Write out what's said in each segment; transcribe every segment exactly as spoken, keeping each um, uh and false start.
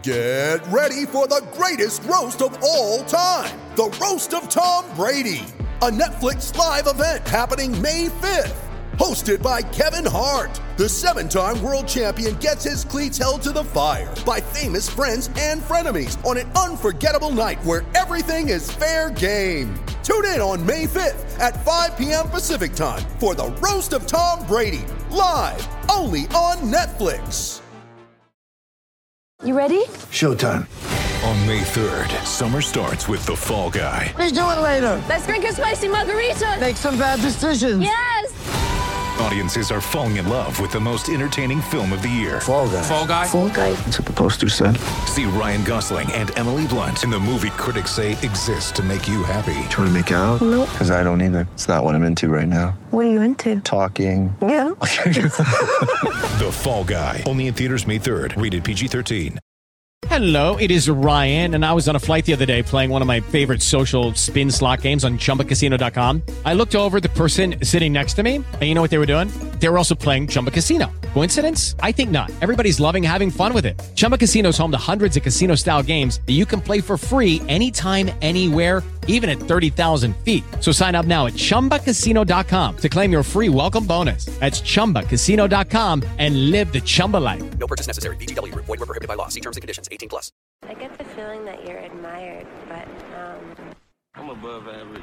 Get ready for the greatest roast of all time, the Roast of Tom Brady, a Netflix live event happening May fifth. Hosted by Kevin Hart, the seven-time world champion gets his cleats held to the fire by famous friends and frenemies on an unforgettable night where everything is fair game. Tune in on May fifth at five p.m. Pacific time for the Roast of Tom Brady, live only on Netflix. You ready? Showtime. On May third, summer starts with The Fall Guy. Let's do it later. Let's drink a spicy margarita. Make some bad decisions. Yes! Audiences are falling in love with the most entertaining film of the year. Fall Guy. Fall Guy. Fall Guy. That's what the poster said. See Ryan Gosling and Emily Blunt in the movie critics say exists to make you happy. Trying to make it out? Nope. Because I don't either. It's not what I'm into right now. What are you into? Talking. Yeah. The Fall Guy. Only in theaters May third. Rated P G thirteen. Hello, it is Ryan, and I was on a flight the other day playing one of my favorite social spin slot games on Chumba Casino dot com. I looked over at the person sitting next to me, and you know what they were doing? They were also playing Chumba Casino. Coincidence? I think not. Everybody's loving having fun with it. Chumba Casino is home to hundreds of casino-style games that you can play for free anytime, anywhere, even at thirty thousand feet. So sign up now at Chumba Casino dot com to claim your free welcome bonus. That's Chumba Casino dot com and live the Chumba life. No purchase necessary. V G W. Void where prohibited by law. See terms and conditions. eighteen plus. I get the feeling that you're admired, but, um... I'm above average.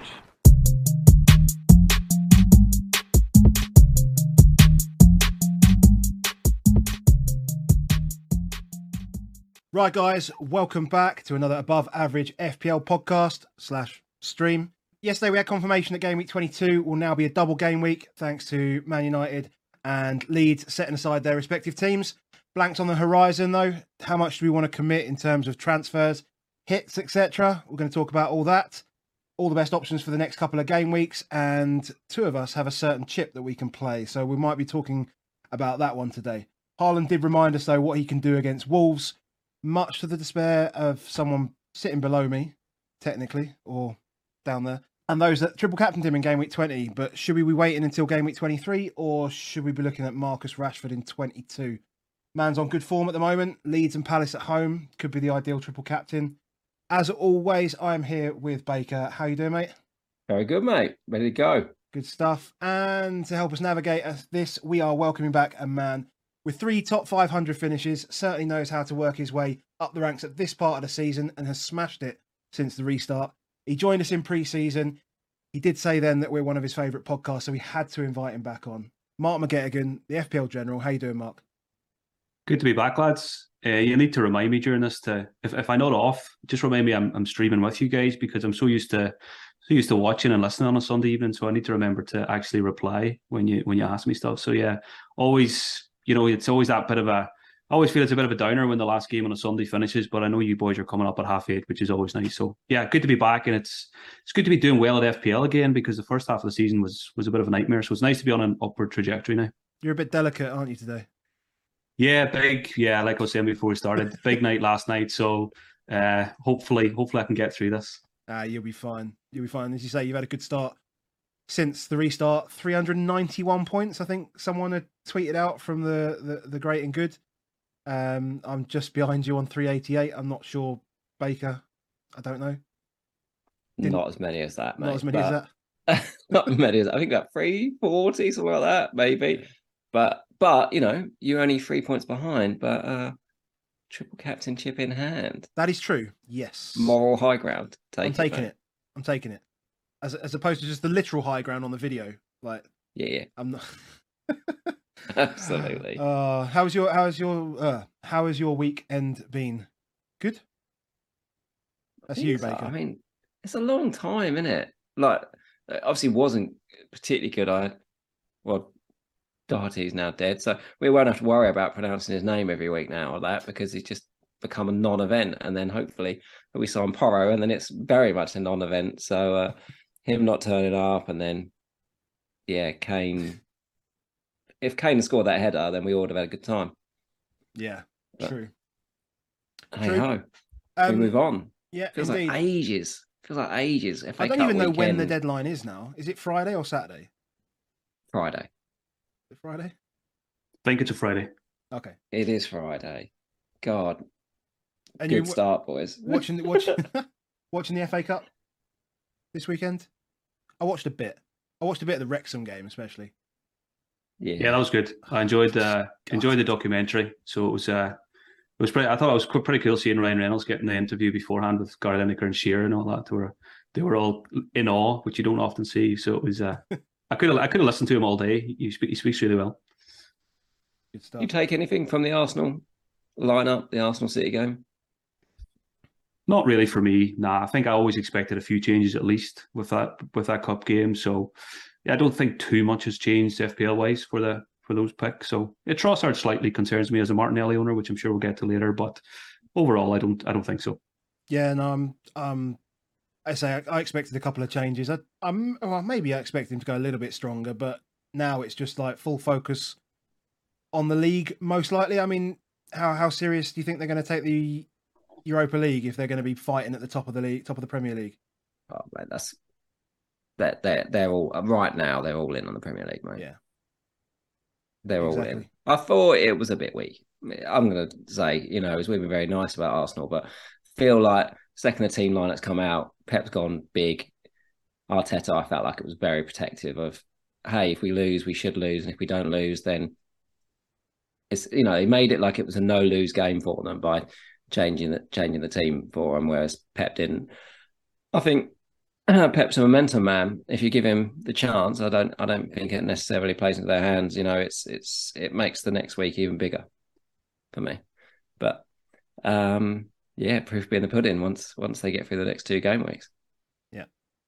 Right, guys, welcome back to another above average F P L podcast slash stream. Yesterday we had confirmation that game week twenty-two will now be a double game week thanks to Man United and Leeds setting aside their respective teams. Blanks on the horizon though. How much do we want to commit in terms of transfers, hits, et cetera? We're going to talk about all that. All the best options for the next couple of game weeks, and two of us have a certain chip that we can play, so we might be talking about that one today. Haaland did remind us though what he can do against Wolves, much to the despair of someone sitting below me, technically, or down there, and those that triple captained him in game week twenty. But should we be waiting until game week twenty-three, or should we be looking at Marcus Rashford in twenty-two? Man's on good form at the moment. Leeds and Palace at home could be the ideal triple captain. As always, I'm here with Baker. How you doing, mate? Very good, mate. Ready to go. Good stuff. And to help us navigate this, we are welcoming back a man with three top five hundred finishes, certainly knows how to work his way up the ranks at this part of the season and has smashed it since the restart. He joined us in pre-season. He did say then that we're one of his favourite podcasts, so we had to invite him back on. Mark McGettigan, the F P L General. How you doing, Mark? Good to be back, lads. Uh, you need to remind me during this to, if, if I nod off, just remind me I'm I'm streaming with you guys because I'm so used to so used to watching and listening on a Sunday evening. So I need to remember to actually reply when you when you ask me stuff. So yeah, always, you know, it's always that bit of a. I always feel it's a bit of a downer when the last game on a Sunday finishes, but I know you boys are coming up at half eight, which is always nice. So yeah, good to be back, and it's it's good to be doing well at F P L again because the first half of the season was was a bit of a nightmare. So it's nice to be on an upward trajectory now. You're a bit delicate, aren't you, today? Yeah, big. Yeah, like I was saying before we started, big night last night. So uh, hopefully, hopefully I can get through this. Ah, you'll be fine. You'll be fine. As you say, you've had a good start since the restart. three hundred ninety-one points, I think someone had tweeted out from the, the, the great and good. Um, I'm just behind you on three eighty-eight. I'm not sure, Baker. I don't know. Didn't, not as many as that, mate. Not as many as that. Not as many as I think about three forty, something like that, maybe. But but you know, you're only three points behind. But uh, triple captain chip in hand. That is true. Yes. Moral high ground. Take I'm it, taking mate. it. I'm taking it. As as opposed to just the literal high ground on the video. Like yeah, yeah. I'm not. Absolutely. Uh, how's your how's your uh, how has your weekend been? Good. That's you, so. Baker. I mean, it's a long time, isn't it? Like, obviously, wasn't particularly good. I well, Doherty's now dead, so we won't have to worry about pronouncing his name every week now or that because he's just become a non-event. And then hopefully we sign Porro, and then it's very much a non-event. So uh, him not turning up, and then yeah, Kane. If Kane had scored that header, then we all would have had a good time. Yeah, but, true. Hey true. ho, um, we move on. Yeah, feels indeed. like ages. Feels like ages. If I don't even know weekend... when the deadline is now. Is it Friday or Saturday? Friday. Is it Friday? I think it's a Friday. Okay. It is Friday. God. And Good you start, boys. watching watching watching the F A Cup this weekend. I watched a bit. I watched a bit of the Wrexham game, especially. Yeah, Yeah, that was good. I enjoyed uh, enjoyed the documentary. So it was uh, it was pretty. I thought it was qu- pretty cool seeing Ryan Reynolds getting the interview beforehand with Gary Lineker and Shearer and all that. They were they were all in awe, which you don't often see. So it was. Uh, I could have I could have listened to him all day. He speak, he speaks really well. Good stuff. You take anything from the Arsenal lineup, the Arsenal City game? Not really for me. Nah, I think I always expected a few changes at least with that with that cup game. So yeah, I don't think too much has changed F P L wise for the for those picks. So yeah, Trossard slightly concerns me as a Martinelli owner, which I'm sure we'll get to later. But overall, I don't I don't think so. Yeah, no, I'm um, I say I, I expected a couple of changes. I, I'm well, maybe I expected him to go a little bit stronger, but now it's just like full focus on the league. Most likely, I mean, how how serious do you think they're going to take the Europa League if they're going to be fighting at the top of the league, top of the Premier League? Oh, mate, that's they're, they're, they're all right now. They're all in on the Premier League, mate. Yeah, they're all exactly. in. I thought it was a bit weak. I'm going to say, you know, as we've been very nice about Arsenal, but feel like second the team line that's come out, Pep's gone big. Arteta, I felt like it was very protective of, hey, if we lose, we should lose, and if we don't lose, then it's, you know, he made it like it was a no lose game for them by changing the changing the team for them, whereas Pep didn't. I think Pep's a momentum man. If you give him the chance, I don't I don't think it necessarily plays into their hands. You know, it's it's it makes the next week even bigger for me. But um, yeah, proof be in the pudding once once they get through the next two game weeks. Yeah.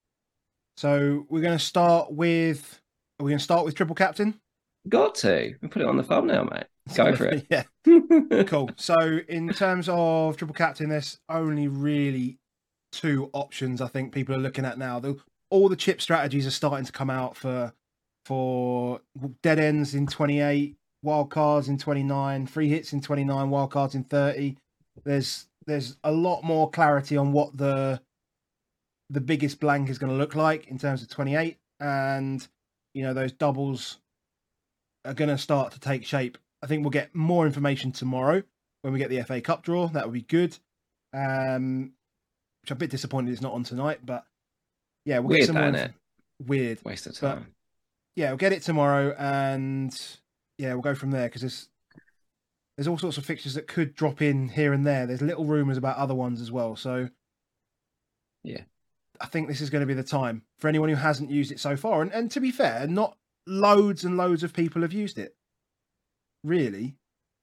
So we're going to start with. Are we going to start with triple captain? Got to. We put it on the thumbnail, mate. Go for it. Yeah. Cool. So in terms of triple captain, there's only really two options I think people are looking at now. The, all the chip strategies are starting to come out for for dead ends in twenty-eight, wild cards in twenty-nine, free hits in twenty-nine, wild cards in thirty. There's there's a lot more clarity on what the the biggest blank is going to look like in terms of twenty-eight, and you know those doubles are going to start to take shape. I think we'll get more information tomorrow when we get the F A Cup draw. That would be good. Um, which I'm a bit disappointed it's not on tonight, but yeah, we'll Weird, get some more. it? Weird. Waste of But, time. yeah, we'll get it tomorrow, and yeah, we'll go from there because there's there's all sorts of fixtures that could drop in here and there. There's little rumours about other ones as well. So yeah, I think this is going to be the time for anyone who hasn't used it so far. And and to be fair, not loads and loads of people have used it. Really,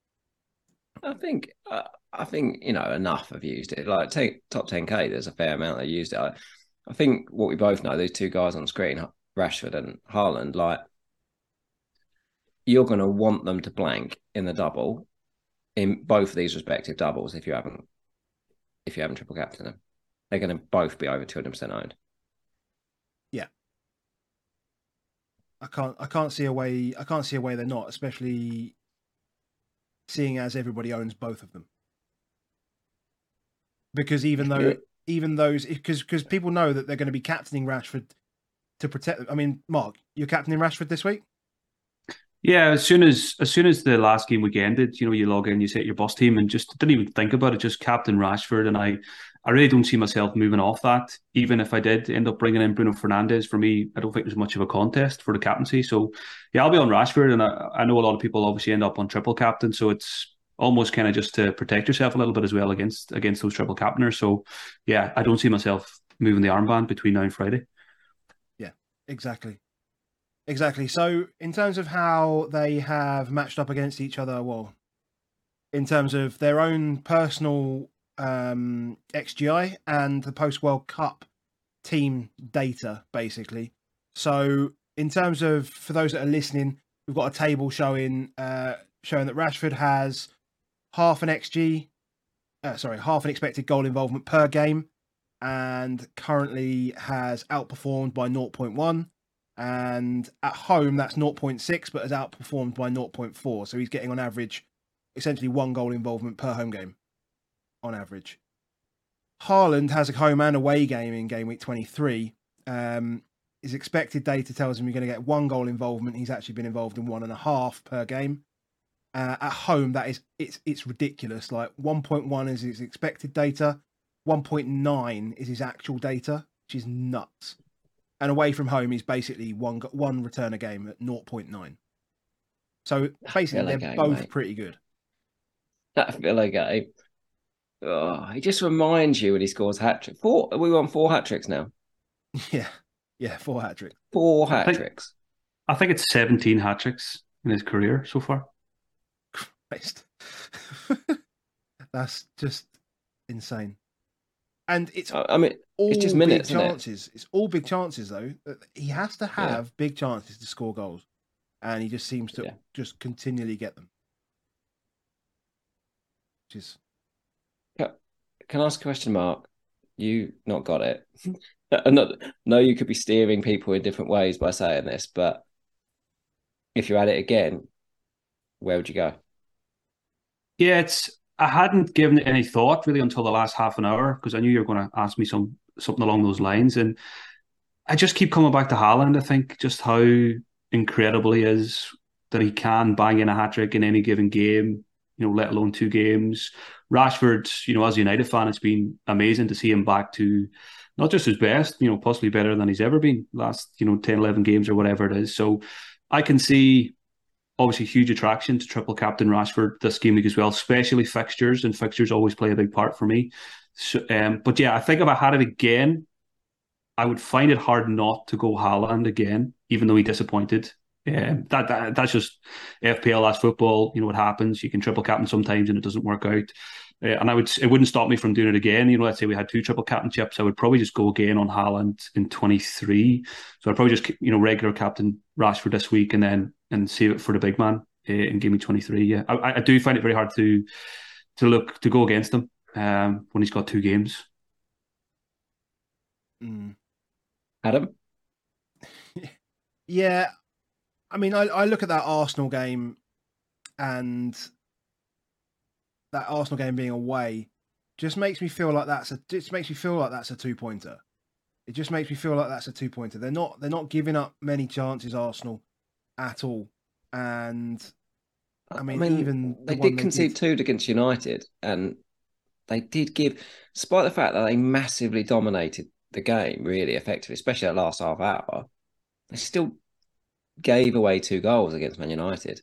I think uh, I think you know enough have used it. Like take top ten K, there's a fair amount that used it. I, I think what we both know, these two guys on screen, Rashford and Haaland, like you're going to want them to blank in the double, in both of these respective doubles. If you haven't, if you haven't triple captained them, they're going to both be over two hundred percent owned. yeah. I can't I can't see a way I can't see a way they're not, especially seeing as everybody owns both of them. Because even though, even those, because because people know that they're going to be captaining Rashford to protect them. I mean, Mark, you're captaining Rashford this week? Yeah, as soon as as soon as the last game week ended, you know, you log in, you set your bus team, and just didn't even think about it. Just captain Rashford, and I, I really don't see myself moving off that. Even if I did end up bringing in Bruno Fernandes, for me, I don't think there's much of a contest for the captaincy. So, yeah, I'll be on Rashford, and I, I know a lot of people obviously end up on triple captain. So it's almost kind of just to protect yourself a little bit as well against against those triple captainers. So, yeah, I don't see myself moving the armband between now and Friday. Yeah, exactly. Exactly. So in terms of how they have matched up against each other, well, in terms of their own personal um, X G I and the post-World Cup team data, basically. So in terms of, for those that are listening, we've got a table showing uh, showing that Rashford has half an X G, uh, sorry, half an expected goal involvement per game, and currently has outperformed by zero point one. And at home, that's zero point six, but has outperformed by zero point four. So he's getting on average, essentially one goal involvement per home game, on average. Haaland has a home and away game in game week twenty-three. Um, his expected data tells him you're going to get one goal involvement. He's actually been involved in one and a half per game. Uh, at home, that is it's it's ridiculous. Like one point one is his expected data, one point nine is his actual data, which is nuts. And away from home, he's basically one one return a game at zero point nine. So basically, they're game, both mate. pretty good. That Villa game. Oh, he just reminds you when he scores hat trick. Four, we on four hat tricks now. Yeah, yeah, four hat tricks. Four I hat think- tricks. I think it's seventeen hat tricks in his career so far. Christ. That's just insane. And it's I I mean, all it's just minutes, big isn't it? chances. It's all big chances, though. He has to have big chances to score goals, and he just seems to Yeah. just continually get them. Which is Can I ask a question, Mark? You not got it. I'm not, no, you could be steering people in different ways by saying this, but if you're at it again, where would you go? Yeah, it's. I hadn't given it any thought really until the last half an hour because I knew you were going to ask me some something along those lines, and I just keep coming back to Haaland. I think just how incredible he is that he can bang in a hat trick in any given game. You know, let alone two games. Rashford, you know, as a United fan, it's been amazing to see him back to not just his best, you know, possibly better than he's ever been last, you know, ten, eleven games or whatever it is. So I can see obviously huge attraction to triple captain Rashford this game week as well, especially fixtures, and fixtures always play a big part for me. So, um, but yeah, I think if I had it again, I would find it hard not to go Haaland again, even though he disappointed. Um, that, that that's just F P L, that's football. You know what happens. You can triple captain sometimes and it doesn't work out. Uh, and I would it wouldn't stop me from doing it again. You know, let's say we had two triple captainships, I would probably just go again on Haaland in twenty-three. So I'd probably just you know regular captain Rashford this week and then and save it for the big man uh, in game week twenty-three. Yeah, I, I do find it very hard to to look to go against him um, when he's got two games. mm. Adam? Yeah, I mean, I, I look at that Arsenal game and that Arsenal game being away just makes me feel like that's a just makes me feel like that's a two pointer. It just makes me feel like that's a two pointer. They're not they're not giving up many chances, Arsenal, at all. And I mean, I mean even they the one did concede two against United, and they did give, despite the fact that they massively dominated the game, really effectively, especially that last half hour, they still gave away two goals against Man United.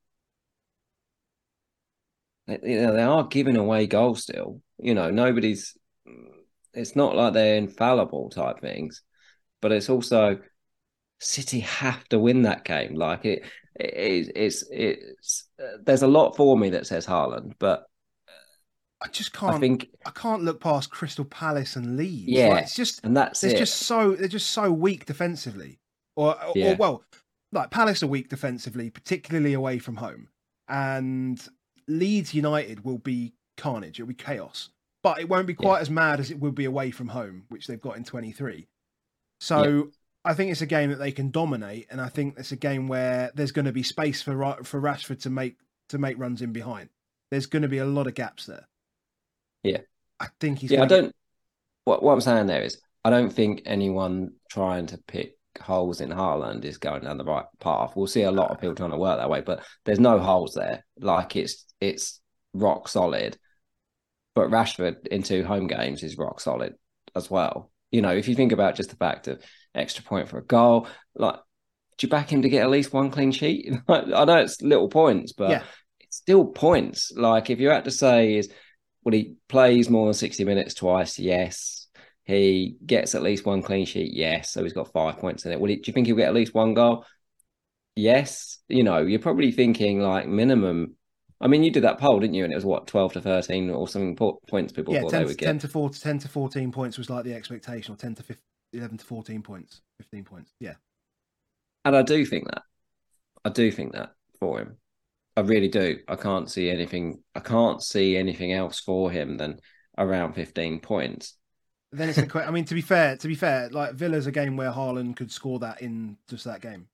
They, you know, they are giving away goals still. You know, nobody's. It's not like they're infallible type things, but it's also City have to win that game. Like it, it it's it's. Uh, there's a lot for me that says Haaland, but I just can't. I think I can't look past Crystal Palace and Leeds. Yeah, like, it's just and that's it's it. just so they're just so weak defensively, or or, Yeah. or well, like Palace are weak defensively, particularly away from home, and Leeds United will be carnage. It'll be chaos, but it won't be quite Yeah. as mad as it will be away from home, which they've got in twenty-three. So. Yeah. I think it's a game that they can dominate, and I think it's a game where there's going to be space for Ra- for Rashford to make to make runs in behind. There's going to be a lot of gaps there. Yeah. I think he's. Yeah, I gonna don't. What what I'm saying there is, I don't think anyone trying to pick holes in Haaland is going down the right path. We'll see a lot of people trying to work that way, but there's no holes there. Like it's it's rock solid. But Rashford in two home games is rock solid as well. You know, if you think about just the fact of extra point for a goal, like, do you back him to get at least one clean sheet? Like, I know it's little points, but Yeah. it's still points. Like, if you had to say is, well, he plays more than sixty minutes twice, yes. He gets at least one clean sheet, yes. So he's got five points in it. Well, do you think he'll get at least one goal? Yes. You know, you're probably thinking like minimum. I mean, you did that poll, didn't you? And it was what, twelve to thirteen or something po- points people yeah, thought ten, they to, would ten get. to four, ten to fourteen points was like the expectation, or ten to fifteen, eleven to fourteen points, fifteen points. Yeah, And I do think that. I do think that for him. I really do. I can't see anything. I can't see anything else for him than around fifteen points. then it's the que- I mean, to be fair, to be fair, like Villa's a game where Haaland could score that in just that game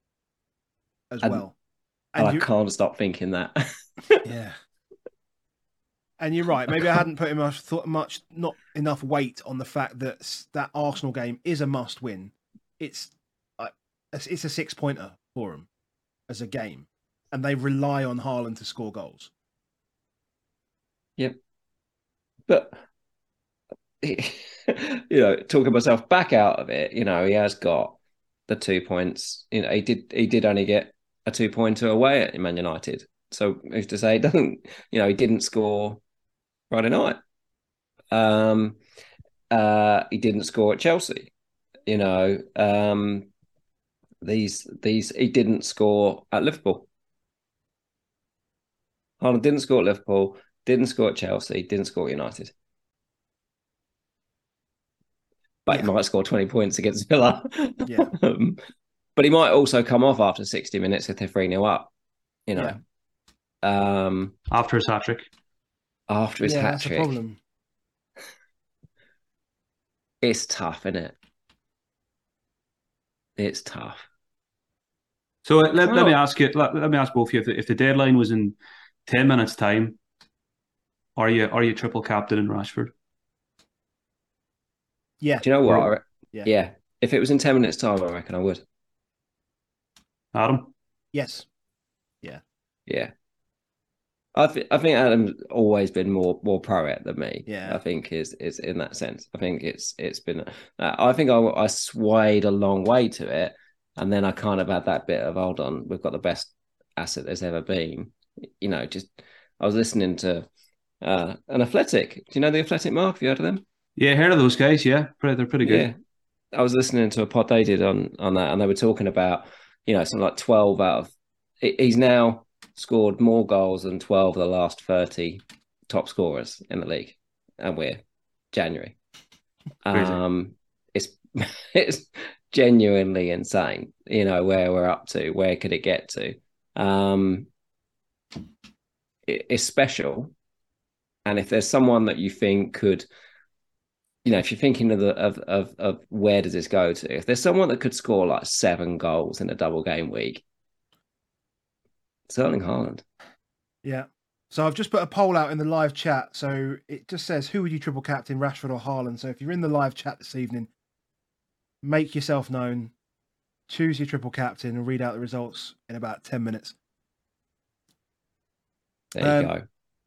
as And- well. And And I you, can't stop thinking that. yeah. And you're right. Maybe I hadn't put much thought much, not enough weight on the fact that s- that Arsenal game is a must win. It's like it's it's a six pointer for them as a game. and they rely on Haaland to score goals. Yep. But, you know, talking myself back out of it, you know, he has got the two points. You know, he did he did only get a two-pointer away at Man United. So who's to say he doesn't, you know, he didn't score Friday night. Um, uh, he didn't score at Chelsea. You know, um, these these he didn't score at Liverpool. Haaland didn't score at Liverpool, didn't score at Chelsea, didn't score at United. But yeah. He might score twenty points against Villa. Yeah. um, but he might also come off after sixty minutes if they're three nil up, you know. Yeah. Um, after his hat-trick. After his yeah, hat-trick. That's a problem. It's tough, isn't it? It's tough. So let, let me ask you, let, let me ask both of you, if the, if the deadline was in ten minutes' time, are you are you triple captain in Rashford? Yeah. Do you know what? Or, yeah. yeah. If it was in ten minutes' time, I reckon I would. Adam? Yes. Yeah. Yeah. I think I think Adam's always been more more pro it than me. Yeah. I think is is in that sense. I think it's it's been. Uh, I think I I swayed a long way to it, and then I kind of had that bit of hold on. We've got the best asset there's ever been. You know, just I was listening to uh, an Athletic. Do you know the Athletic, Mark? Have you heard of them? Yeah, heard of those guys. Yeah, they're pretty good. Yeah. I was listening to a pod they did on on that, and they were talking about, you know, something like twelve out of. He's now scored more goals than twelve of the last thirty top scorers in the league, and we're January. Um, it's it's genuinely insane, you know, where we're up to. Where could it get to? Um, it, it's special, and if there's someone that you think could, you know, if you're thinking of the of of of where does this go to? If there's someone that could score like seven goals in a double game week, it's Erling Haaland. Yeah. So I've just put a poll out in the live chat. So it just says, who would you triple captain, Rashford or Haaland? So if you're in the live chat this evening, make yourself known, choose your triple captain, and read out the results in about ten minutes. There you um, go.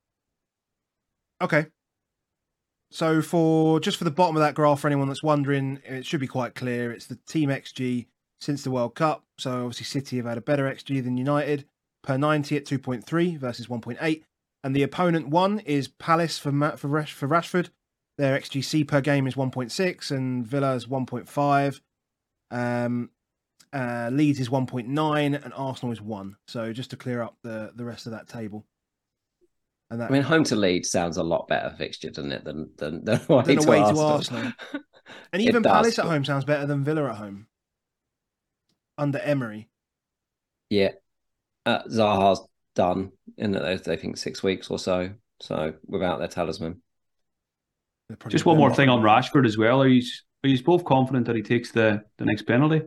Okay. So for just for the bottom of that graph, for anyone that's wondering, it should be quite clear. It's the team X G since the World Cup. So obviously City have had a better X G than United. Per ninety at two point three versus one point eight. And the opponent one is Palace for for, Rash, for Rashford. Their X G C per game is one point six and Villa's one point five. Um, uh, Leeds is one point nine and Arsenal is one. So just to clear up the, the rest of that table. And that, I mean, home to Leeds sounds a lot better fixture, doesn't it, than, than, than away, than to, away Arsenal. to Arsenal. And even Palace at home sounds better than Villa at home. Under Emery. Yeah. Uh, Zaha's done in that they think six weeks or so. So without their talisman. Just one more thing on Rashford as well. Are you are you both confident that he takes the, the next penalty?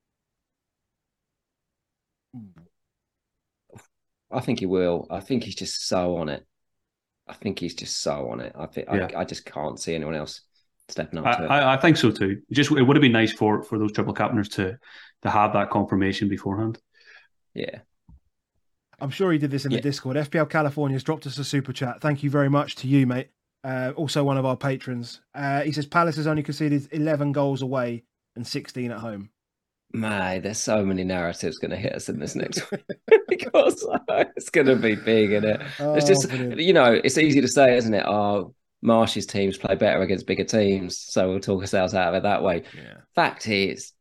I think he will. I think he's just so on it. I think he's just so on it. I think yeah. I, I just can't see anyone else stepping up I, to it. I, I think so too. It just it would have been nice for, for those triple captainers to to have that confirmation beforehand. Yeah. I'm sure he did this in the yeah. Discord. F P L California's dropped us a super chat. Thank you very much to you, mate. Uh, also one of our patrons. Uh, he says Palace has only conceded eleven goals away and sixteen at home. Mate, there's so many narratives going to hit us in this next week because it's going to be big, isn't it? Oh, it's just, brilliant. You know, it's easy to say, isn't it? Oh, Marsh's teams play better against bigger teams, so we'll talk ourselves out of it that way. Yeah. Fact is,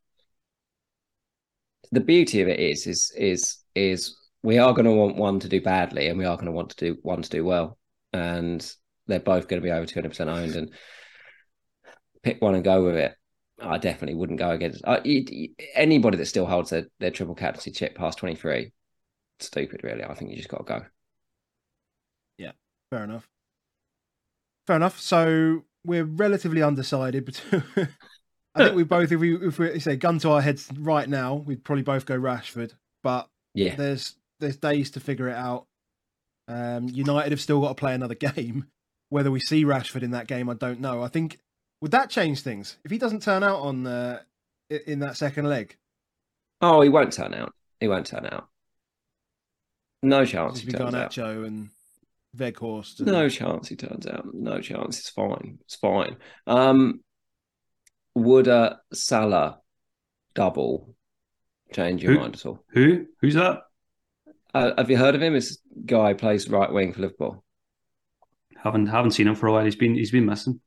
the beauty of it is, is, is, is we are going to want one to do badly, and we are going to want to do one to do well, and they're both going to be over two hundred percent owned. And pick one and go with it. I definitely wouldn't go against uh, anybody that still holds their, their triple captaincy chip past twenty-three. Stupid, really. I think you just got to go. Yeah, fair enough. Fair enough. So we're relatively undecided, but I think we both, if we if we say gun to our heads right now, we'd probably both go Rashford. But yeah, there's there's days to figure it out. Um, United have still got to play another game. Whether we see Rashford in that game, I don't know. I think. Would that change things if he doesn't turn out on uh, in that second leg? Oh, he won't turn out. He won't turn out. No chance It's he turns out. Garnacho and Weghorst. And... No chance he turns out. No chance. It's fine. It's fine. Um, would a Salah double change your Who? mind at all? Who? Who's that? Uh, have you heard of him? This guy plays right wing for Liverpool. Haven't haven't seen him for a while. He's been he's been missing.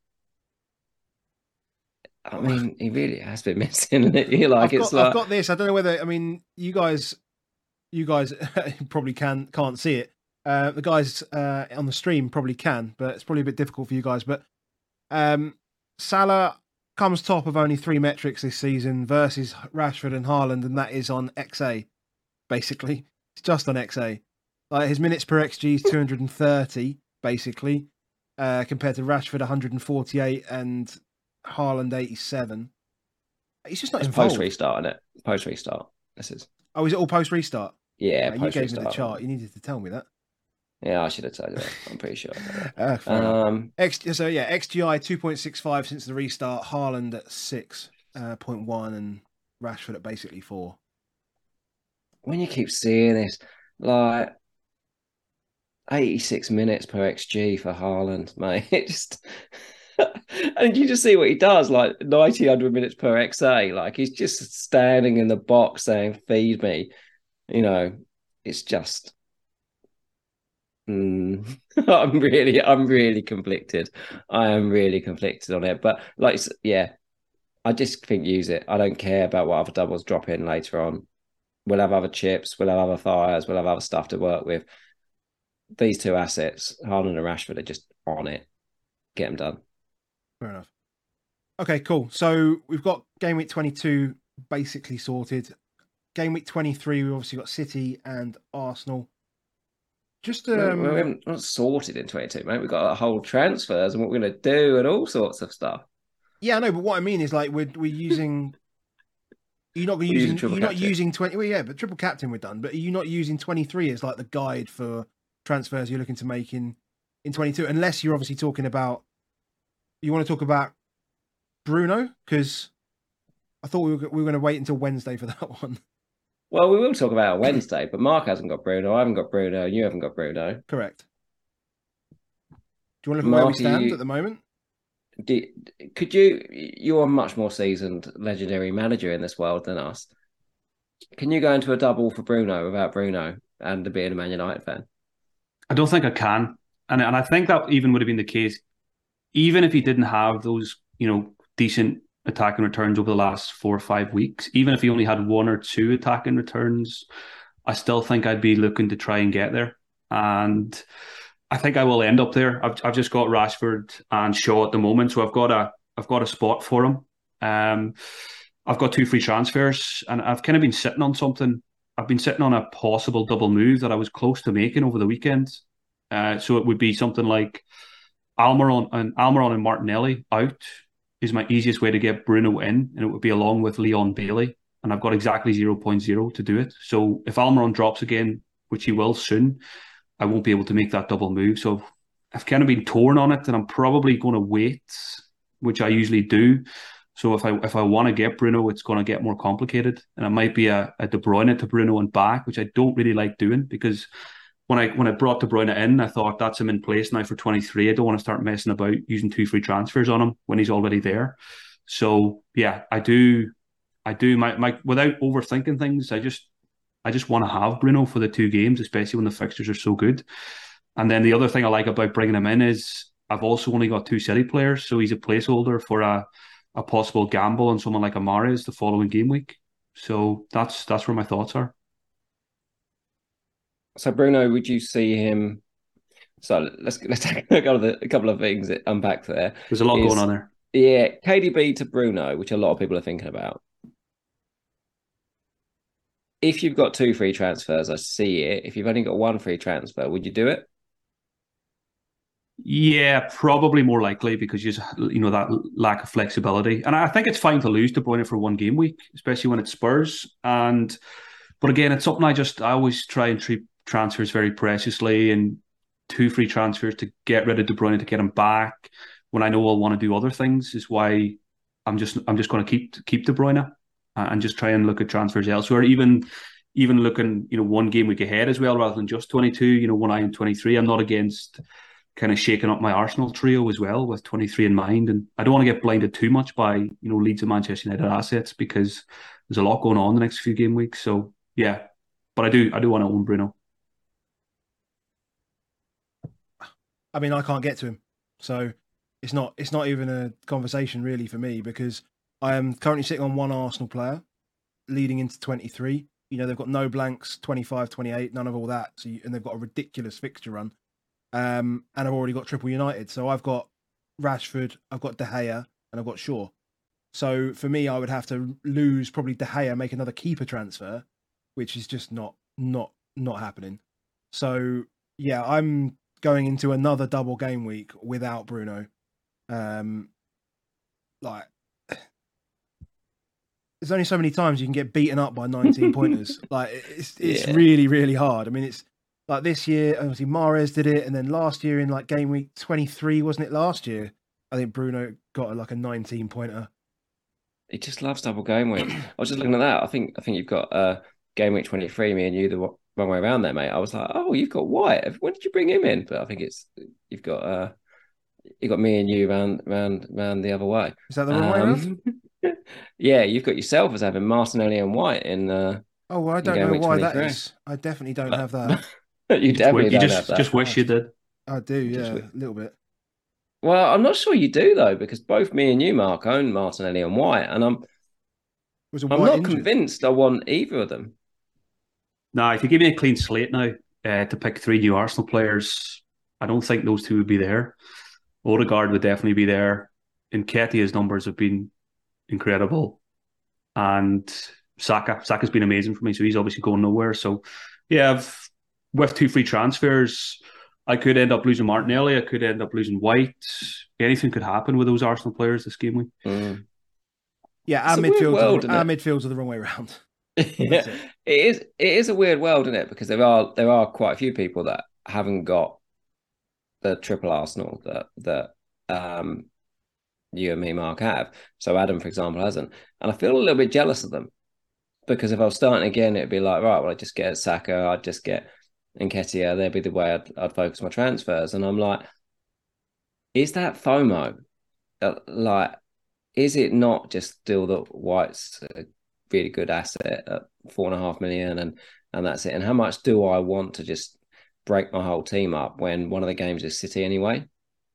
I mean, he really has been missing. Isn't it? He, like I've it's got, like I've got this. I don't know whether I mean you guys, you guys probably can can't see it. Uh, the guys uh, on the stream probably can, but it's probably a bit difficult for you guys. But um, Salah comes top of only three metrics this season versus Rashford and Haaland, and that is on X A. Basically, it's just on X A. Like his minutes per X G is two hundred thirty, basically, uh, compared to Rashford one hundred forty-eight and Haaland eighty-seven. He's just not it's involved. post restart, isn't it? Post restart. This is. Oh, is it all post restart? Yeah, you post gave me the restart. chart. You needed to tell me that. Yeah, I should have told you that. I'm pretty sure. uh, um, X, so yeah, X G I two point six five since the restart. Haaland at six point one and Rashford at basically four. When you keep seeing this, like eighty-six minutes per X G for Haaland, mate, it just and you just see what he does, like ninety, one hundred minutes per X A. Like he's just standing in the box saying, "Feed me," you know. It's just. Mm, I'm really, I'm really conflicted. I am really conflicted on it. But like, yeah, I just think use it. I don't care about what other doubles drop in later on. We'll have other chips. We'll have other fires. We'll have other stuff to work with. These two assets, Haaland and Rashford, are just on it. Get them done. Fair enough. Okay, cool. So we've got game week twenty-two basically sorted. Game week twenty-three, we've obviously got City and Arsenal. Just um, we haven't not sorted in twenty-two, mate. We've got a whole transfers and what we're going to do and all sorts of stuff. Yeah, I know, but what I mean is like we're we're using. You're not using. using you're not using twenty. Well, yeah, but triple captain we're done. But are you not using twenty-three as like the guide for transfers you're looking to make in in twenty-two? Unless you're obviously talking about. You want to talk about Bruno because I thought we were we were going to wait until Wednesday for that one. Well, we will talk about it Wednesday, but Mark hasn't got Bruno. I haven't got Bruno. You haven't got Bruno. Correct. Do you want to look at where we stand you, at the moment? Do, could you? You're a much more seasoned, legendary manager in this world than us. Can you go into a double for Bruno without Bruno and being a Man United fan? I don't think I can, and and I think that even would have been the case, even if he didn't have those, you know, decent attacking returns over the last four or five weeks. Even if he only had one or two attacking returns, I still think I'd be looking to try and get there. And I think I will end up there. I've I've just got Rashford and Shaw at the moment, so I've got a I've got a spot for him. Um, I've got two free transfers, and I've kind of been sitting on something. I've been sitting on a possible double move that I was close to making over the weekend. Uh, so it would be something like Almiron and Almiron and Martinelli out is my easiest way to get Bruno in, and it would be along with Leon Bailey, and I've got exactly zero point zero to do it. So if Almiron drops again, which he will soon, I won't be able to make that double move. So I've kind of been torn on it, and I'm probably going to wait, which I usually do. So if I if I want to get Bruno, it's going to get more complicated, and it might be a, a De Bruyne to Bruno and back, which I don't really like doing because when I when I brought De Bruyne in, I thought that's him in place now for twenty-three. I don't want to start messing about using two free transfers on him when he's already there. So yeah, I do, I do my my without overthinking things. I just I just want to have Bruno for the two games, especially when the fixtures are so good. And then the other thing I like about bringing him in is I've also only got two City players, so he's a placeholder for a a possible gamble on someone like Mahrez the following game week. So that's that's where my thoughts are. So Bruno, would you see him? So let's let's take a couple of, the, a couple of things that unpack there. There's a lot is, going on there. Yeah, K D B to Bruno, which a lot of people are thinking about. If you've got two free transfers, I see it. If you've only got one free transfer, would you do it? Yeah, probably more likely because you you know that lack of flexibility, and I think it's fine to lose De Bruyne for one game week, especially when it's Spurs. And but again, it's something I just I always try and treat transfers very preciously, and two free transfers to get rid of De Bruyne to get him back when I know I'll want to do other things is why I'm just I'm just going to keep keep De Bruyne and just try and look at transfers elsewhere. Even even looking, you know, one game week ahead as well, rather than just twenty-two, you know, one eye on twenty-three. I'm not against kind of shaking up my Arsenal trio as well with twenty-three in mind. And I don't want to get blinded too much by, you know, Leeds and Manchester United assets, because there's a lot going on the next few game weeks. So yeah, but I do, I do want to own Bruno. I mean, I can't get to him, so it's not it's not even a conversation really for me, because I am currently sitting on one Arsenal player leading into twenty-three. You know, they've got no blanks, twenty-five, twenty-eight, none of all that. So you, and they've got a ridiculous fixture run. Um, and I've already got triple United. So I've got Rashford, I've got De Gea, and I've got Shaw. So for me, I would have to lose probably De Gea, make another keeper transfer, which is just not not not happening. So yeah, I'm going into another double game week without Bruno. Um, like, there's only so many times you can get beaten up by nineteen pointers. Like, it's it's yeah. really, really hard. I mean, it's like this year, obviously Mahrez did it, and then last year in like game week twenty-three, wasn't it last year? I think Bruno got like a nineteen pointer. He just loves double game week. I was just looking at that. I think I think you've got uh, game week twenty-three, me and you, the wrong way around there, mate. I was like, oh, you've got White. When did you bring him in? But I think it's you've got uh, you got me and you round round round the other way. Is that the wrong um, way around? Yeah, you've got yourself as having Martinelli and White in. Uh, oh, well, I don't know why that is. I definitely don't have that. you definitely you don't just, have that. Just wish you did. I do, yeah, a little bit. Well, I'm not sure you do though, because both me and you, Mark, own Martinelli and White, and I'm Was I'm not injured? convinced I want either of them. No, if you give me a clean slate now uh, to pick three new Arsenal players, I don't think those two would be there. Odegaard would definitely be there. Nketiah's numbers have been incredible, and Saka Saka's been amazing for me, so he's obviously going nowhere. So yeah, I've, with two free transfers, I could end up losing Martinelli, I could end up losing White. Anything could happen with those Arsenal players this game week. Mm. Yeah, our midfields world, are, our midfields are the wrong way around. Yeah, it. it is it is a weird world, isn't it? Because there are there are quite a few people that haven't got the triple Arsenal that that um you and me, Mark, have. So Adam, for example, hasn't. And I feel a little bit jealous of them, because if I was starting again, it'd be like, right, well, I just get Saka, I'd just get Nketiah, that'd be the way I'd, I'd focus my transfers. And I'm like, is that FOMO? Uh, like, is it not just still that White's a really good asset at four and a half million and, and that's it? And how much do I want to just break my whole team up when one of the games is City anyway?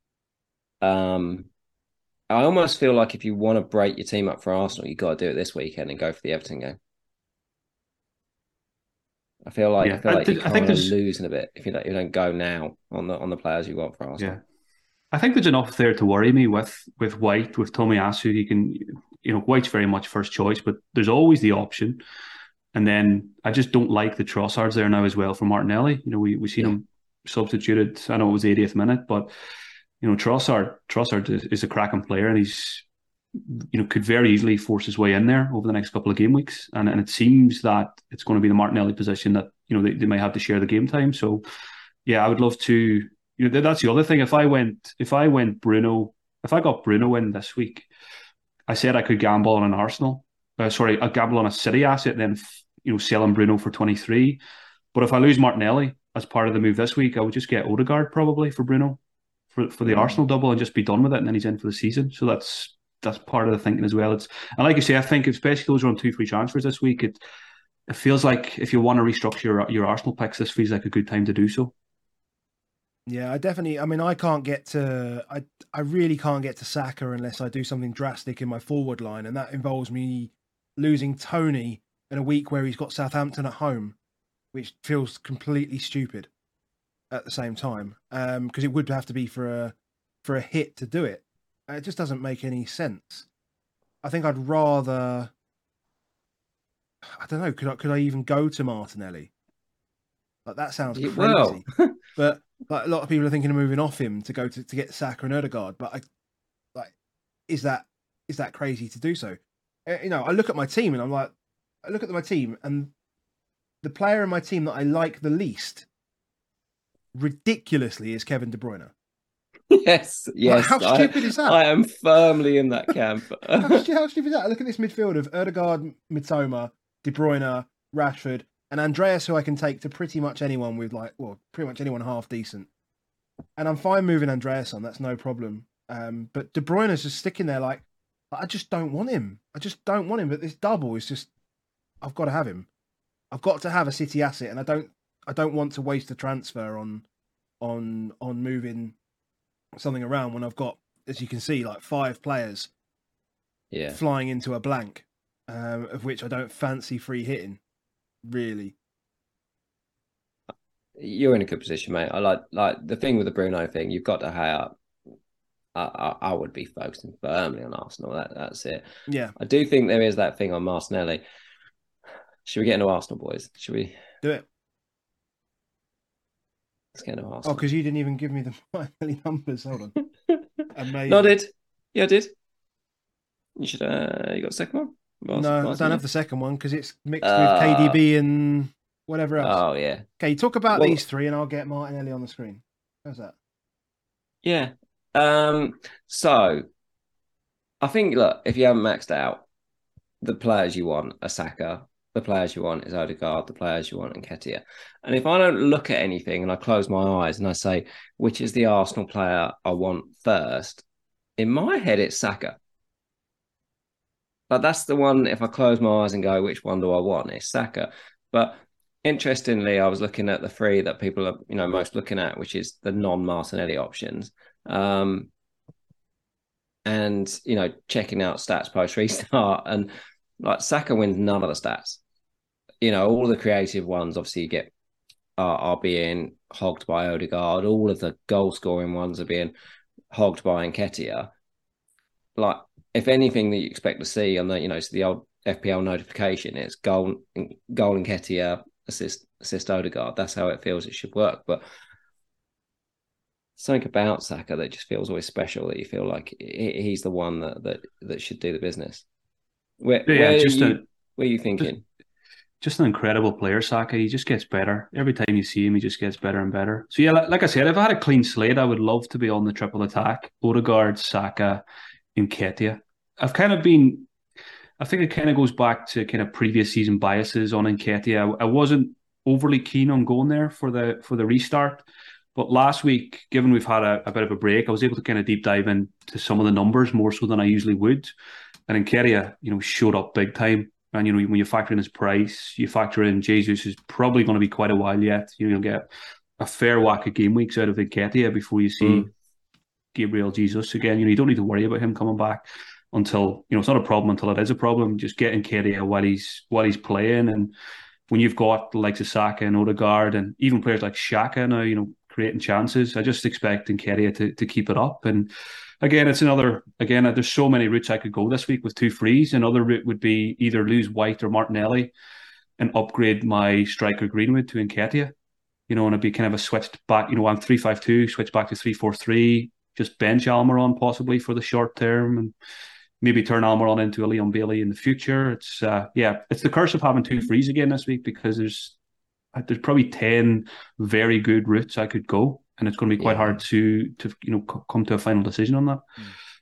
Um, I almost feel like if you want to break your team up for Arsenal, you've got to do it this weekend and go for the Everton game. I feel like, yeah, I feel like I, you're kind of losing a bit if you don't, you don't go now on the on the players you want for Arsenal. Yeah, I think there's enough there to worry me with with White, with Tomiyasu. He can, you know, White's very much first choice, but there's always the option. And then I just don't like the Trossards there now as well for Martinelli. You know, we we seen yeah. him substituted. I know it was the eightieth minute, but you know, Trossard Trossard is, is a cracking player, and he's, you know, could very easily force his way in there over the next couple of game weeks. And and it seems that it's going to be the Martinelli position that, you know, they, they might have to share the game time. So yeah, I would love to, you know, that's the other thing. If I went, if I went Bruno, if I got Bruno in this week, I said I could gamble on an Arsenal, uh, sorry, I'd gamble on a City asset, and then, you know, selling Bruno for twenty-three. But if I lose Martinelli as part of the move this week, I would just get Odegaard probably for Bruno for, for the mm-hmm. Arsenal double and just be done with it. And then he's in for the season. So that's, that's part of the thinking as well. It's, and like you say, I think especially those who are on two free transfers this week, it it feels like if you want to restructure your, your Arsenal picks, this feels like a good time to do so. Yeah, I definitely, I mean, I can't get to, I I really can't get to Saka unless I do something drastic in my forward line, and that involves me losing Tony in a week where he's got Southampton at home, which feels completely stupid at the same time, because um, it would have to be for a for a hit to do it. It just doesn't make any sense. I think I'd rather, I don't know, could I, could I even go to Martinelli? Like, that sounds crazy. Well. But like, a lot of people are thinking of moving off him to go to, to get Saka and Odegaard. But I, like, is that is that crazy to do so? You know, I look at my team and I'm like, I look at my team and the player in my team that I like the least, ridiculously, is Kevin De Bruyne. Yes, yes. Like, how stupid I, is that? I am firmly in that camp. how, how stupid is that? I look at this midfield of Odegaard, Mitoma, De Bruyne, Rashford, and Andreas, who I can take to pretty much anyone with like, well, pretty much anyone half decent. And I'm fine moving Andreas on. That's no problem. Um, but De Bruyne is just sticking there like, I just don't want him. I just don't want him. But this double is just, I've got to have him. I've got to have a City asset, and I don't, I don't want to waste a transfer on, on, on moving something around when I've got, as you can see, like five players, yeah, flying into a blank, um, of which I don't fancy free hitting, really. You're in a good position, mate. I like like the thing with the Bruno thing. You've got to hire. I, I, I would be focusing firmly on Arsenal. That that's it. Yeah, I do think there is that thing on Martinelli. Should we get into Arsenal, boys? Should we do it? Let's get into Arsenal. Oh, because you didn't even give me the Martinelli numbers. Hold on. Amazing. No, I did. Yeah, I did. You should. Uh, you got the second one? Arsenal, no, Arsenal? I don't have the second one because it's mixed uh, with K D B and whatever else. Oh, yeah. Okay, talk about well, these three and I'll get Martinelli on the screen. How's that? Yeah. Um. So, I think, look, if you haven't maxed out, the players you want are Saka, the players you want is Odegaard, the players you want are Nketiah. And if I don't look at anything and I close my eyes and I say, which is the Arsenal player I want first, in my head, it's Saka. But that's the one, if I close my eyes and go, which one do I want? It's Saka. But interestingly, I was looking at the three that people are, you know, most looking at, which is the non-Martinelli options. Um, and, you know, checking out stats post-restart. And, like, Saka wins none of the stats. You know, all the creative ones, obviously, you get are, are being hogged by Odegaard. All of the goal-scoring ones are being hogged by Nketiah. Like, if anything that you expect to see on the, you know, so the old F P L notification, it's goal, goal Nketiah, assist, assist Odegaard. That's how it feels it should work. But something about Saka that just feels always special, that you feel like he's the one that that, that should do the business. Where, yeah, where, just are you, a, where are you thinking? Just, just an incredible player, Saka. He just gets better. Every time you see him, he just gets better and better. So, yeah, like, like I said, if I had a clean slate, I would love to be on the triple attack. Odegaard, Saka, Nketiah. I've kind of been, I think it kind of goes back to kind of previous season biases on Nketiah. I, I wasn't overly keen on going there for the for the restart. But last week, given we've had a, a bit of a break, I was able to kind of deep dive into some of the numbers more so than I usually would. And Nketiah, you know, showed up big time. And, you know, when you factor in his price, you factor in Jesus is probably going to be quite a while yet. You know, you'll get a fair whack of game weeks out of Nketiah before you see mm. Gabriel Jesus again. You know, you don't need to worry about him coming back until, you know, it's not a problem until it is a problem. Just get Nketiah while he's while he's playing. And when you've got the likes of Saka and Odegaard and even players like Xhaka now, you know, creating chances, I just expect Nketiah to, to keep it up. And again, it's another, again, there's so many routes I could go this week with two frees. Another route would be either lose White or Martinelli and upgrade my striker Greenwood to Nketiah. You know, and it'd be kind of a switched back, you know, I'm three five two, switch back to three four three, just bench Almiron possibly for the short term and maybe turn Almiron into a Leon Bailey in the future. It's, uh, yeah, it's the curse of having two frees again this week because there's, there's probably ten very good routes I could go, and it's going to be quite yeah. hard to to you know c- come to a final decision on that.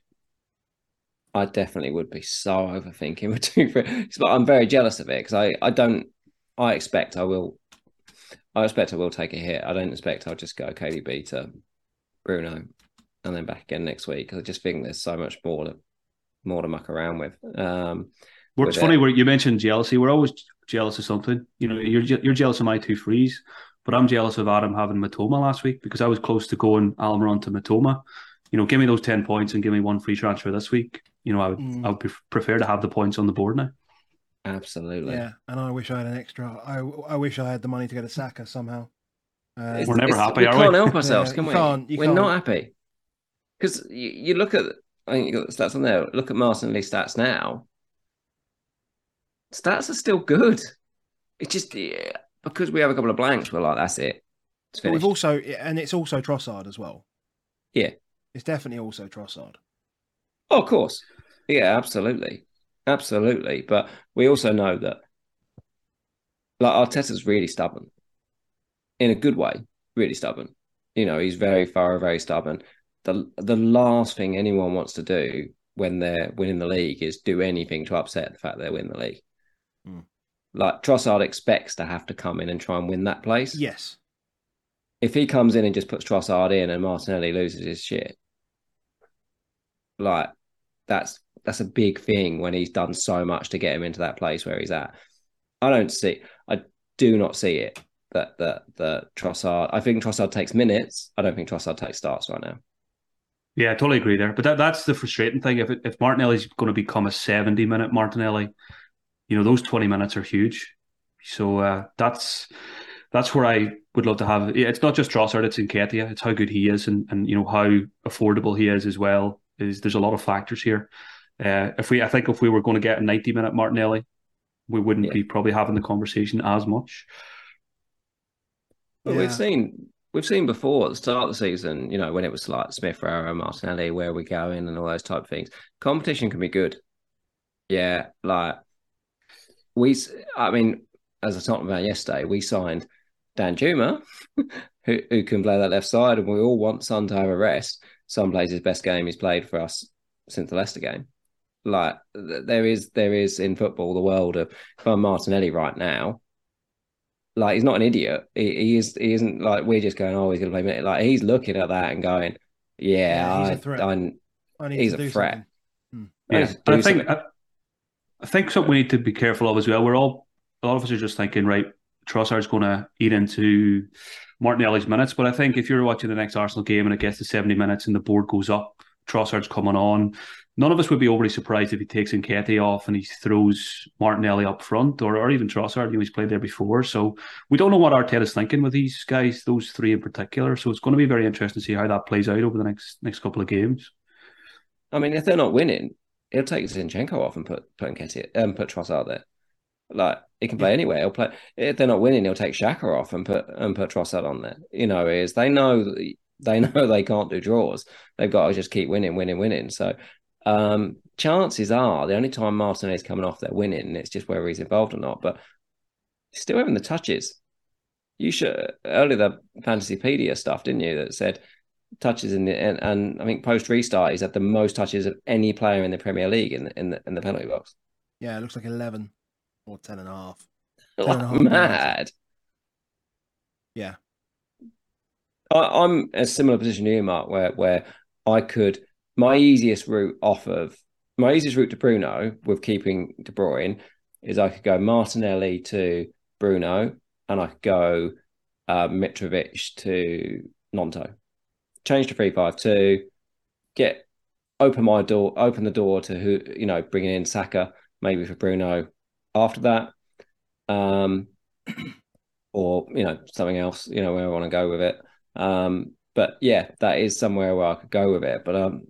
I definitely would be so overthinking with two frees, but I'm very jealous of it because I, I don't I expect I will I expect I will take a hit. I don't expect I'll just go K D B to Bruno and then back again next week because I just think there's so much more to more to muck around with. Um, Well, it's funny where you mentioned jealousy. We're always jealous of something. You know, you're you're jealous of my two frees, but I'm jealous of Adam having Matoma last week because I was close to going Almiron to Matoma. You know, give me those ten points and give me one free transfer this week. You know, I would mm. I would prefer to have the points on the board now. Absolutely. Yeah, and I wish I had an extra. I I wish I had the money to get a Saka somehow. Uh, We're never happy, we are we? can't we? help ourselves, yeah, can we? Can't, We're can't. not happy because you, you look at. I think you got the stats on there. Look at Martinelli stats now. Stats are still good. It's just yeah, because we have a couple of blanks, we're like, that's it. It's But finished. we've also, and it's also Trossard as well. Yeah. It's definitely also Trossard. Oh, of course. Yeah, absolutely. Absolutely. But we also know that like Arteta's really stubborn. In a good way, really stubborn. You know, he's very thorough, very stubborn. The the last thing anyone wants to do when they're winning the league is do anything to upset the fact they're winning the league. Mm. Like Trossard expects to have to come in and try and win that place. Yes. If he comes in and just puts Trossard in and Martinelli loses his shit, like that's that's a big thing when he's done so much to get him into that place where he's at. I don't see, I do not see it that that that Trossard. I think Trossard takes minutes. I don't think Trossard takes starts right now. Yeah, I totally agree there. But that, that's the frustrating thing. If if Martinelli's going to become a seventy minute Martinelli, you know, those twenty minutes are huge. So uh, that's that's where I would love to have. It's not just Trossard, it's Nketiah. It's how good he is, and and you know how affordable he is as well. Is there's a lot of factors here. Uh, if we, I think, if we were going to get a ninety minute Martinelli, we wouldn't yeah. be probably having the conversation as much. But yeah. we've seen we've seen before at the start of the season, you know, when it was like Smith Rowe, Martinelli, where are we going, and all those type of things. Competition can be good. Yeah, like we, I mean, as I talked about yesterday, we signed Dan Juma, who who can play that left side, and we all want Son to have a rest. Son plays his best game he's played for us since the Leicester game. Like there is, there is in football the world of if I'm Martinelli right now. Like he's not an idiot. He, he is. He isn't like we're just going. Oh, he's going to play minute. Like he's looking at that and going, "Yeah, yeah he's I, a threat. I, I need he's to a do threat." Hmm. Yeah, I, I think I, I think something we need to be careful of as well. We're all a lot of us are just thinking, right, Trossard's going to eat into Martinelli's minutes, but I think if you're watching the next Arsenal game and it gets to seventy minutes and the board goes up, Trossard's coming on. None of us would be overly surprised if he takes Nketiah off and he throws Martinelli up front, or, or even Trossard. You know, he's played there before, so we don't know what Arteta's thinking with these guys, those three in particular. So it's going to be very interesting to see how that plays out over the next next couple of games. I mean, if they're not winning, he'll take Zinchenko off and put put Nketiah, um, put Trossard there. Like he can play anywhere. He'll play if they're not winning. He'll take Xhaka off and put and put Trossard on there. You know, is they know they know they can't do draws. They've got to just keep winning, winning, winning. So um, chances are the only time Martinelli's coming off, they're winning. It's just whether he's involved or not. But he's still having the touches. You should earlier the Fantasypedia stuff, didn't you? That said touches in the and, and I think post restart he's had the most touches of any player in the Premier League in the in the, in the penalty box. Yeah, it looks like eleven. Or ten and a half. ten and a half mad. Yeah. I, I'm in a similar position to you, Mark, where where I could my easiest route off of my easiest route to Bruno with keeping De Bruyne is I could go Martinelli to Bruno and I could go uh, Mitrovic to Nonto. Change to three five two, get open my door, open the door to who you know, bringing in Saka maybe for Bruno. After that, um, or you know something else, you know where I want to go with it. Um, but yeah, that is somewhere where I could go with it. But um,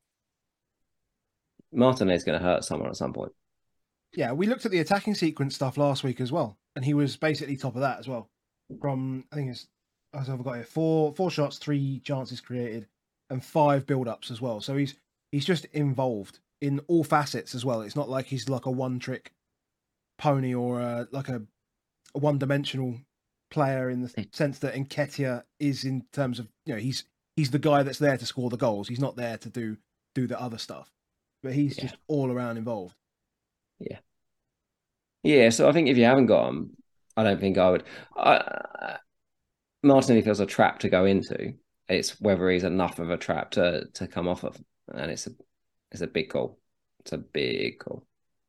Martinelli's going to hurt someone at some point. Yeah, we looked at the attacking sequence stuff last week as well, and he was basically top of that as well. From I think it's as I've got here four four shots, three chances created, and five build-ups as well. So he's he's just involved in all facets as well. It's not like he's like a one-trick pony or uh, like a, a one-dimensional player in the sense that Nketiah is in terms of you know he's he's the guy that's there to score the goals. He's not there to do do the other stuff, but he's yeah. just all around involved. Yeah, yeah. So I think if you haven't got him, I don't think I would. I, Martinelli feels a trap to go into. It's whether he's enough of a trap to to come off of, and it's a it's a big call. It's a big call.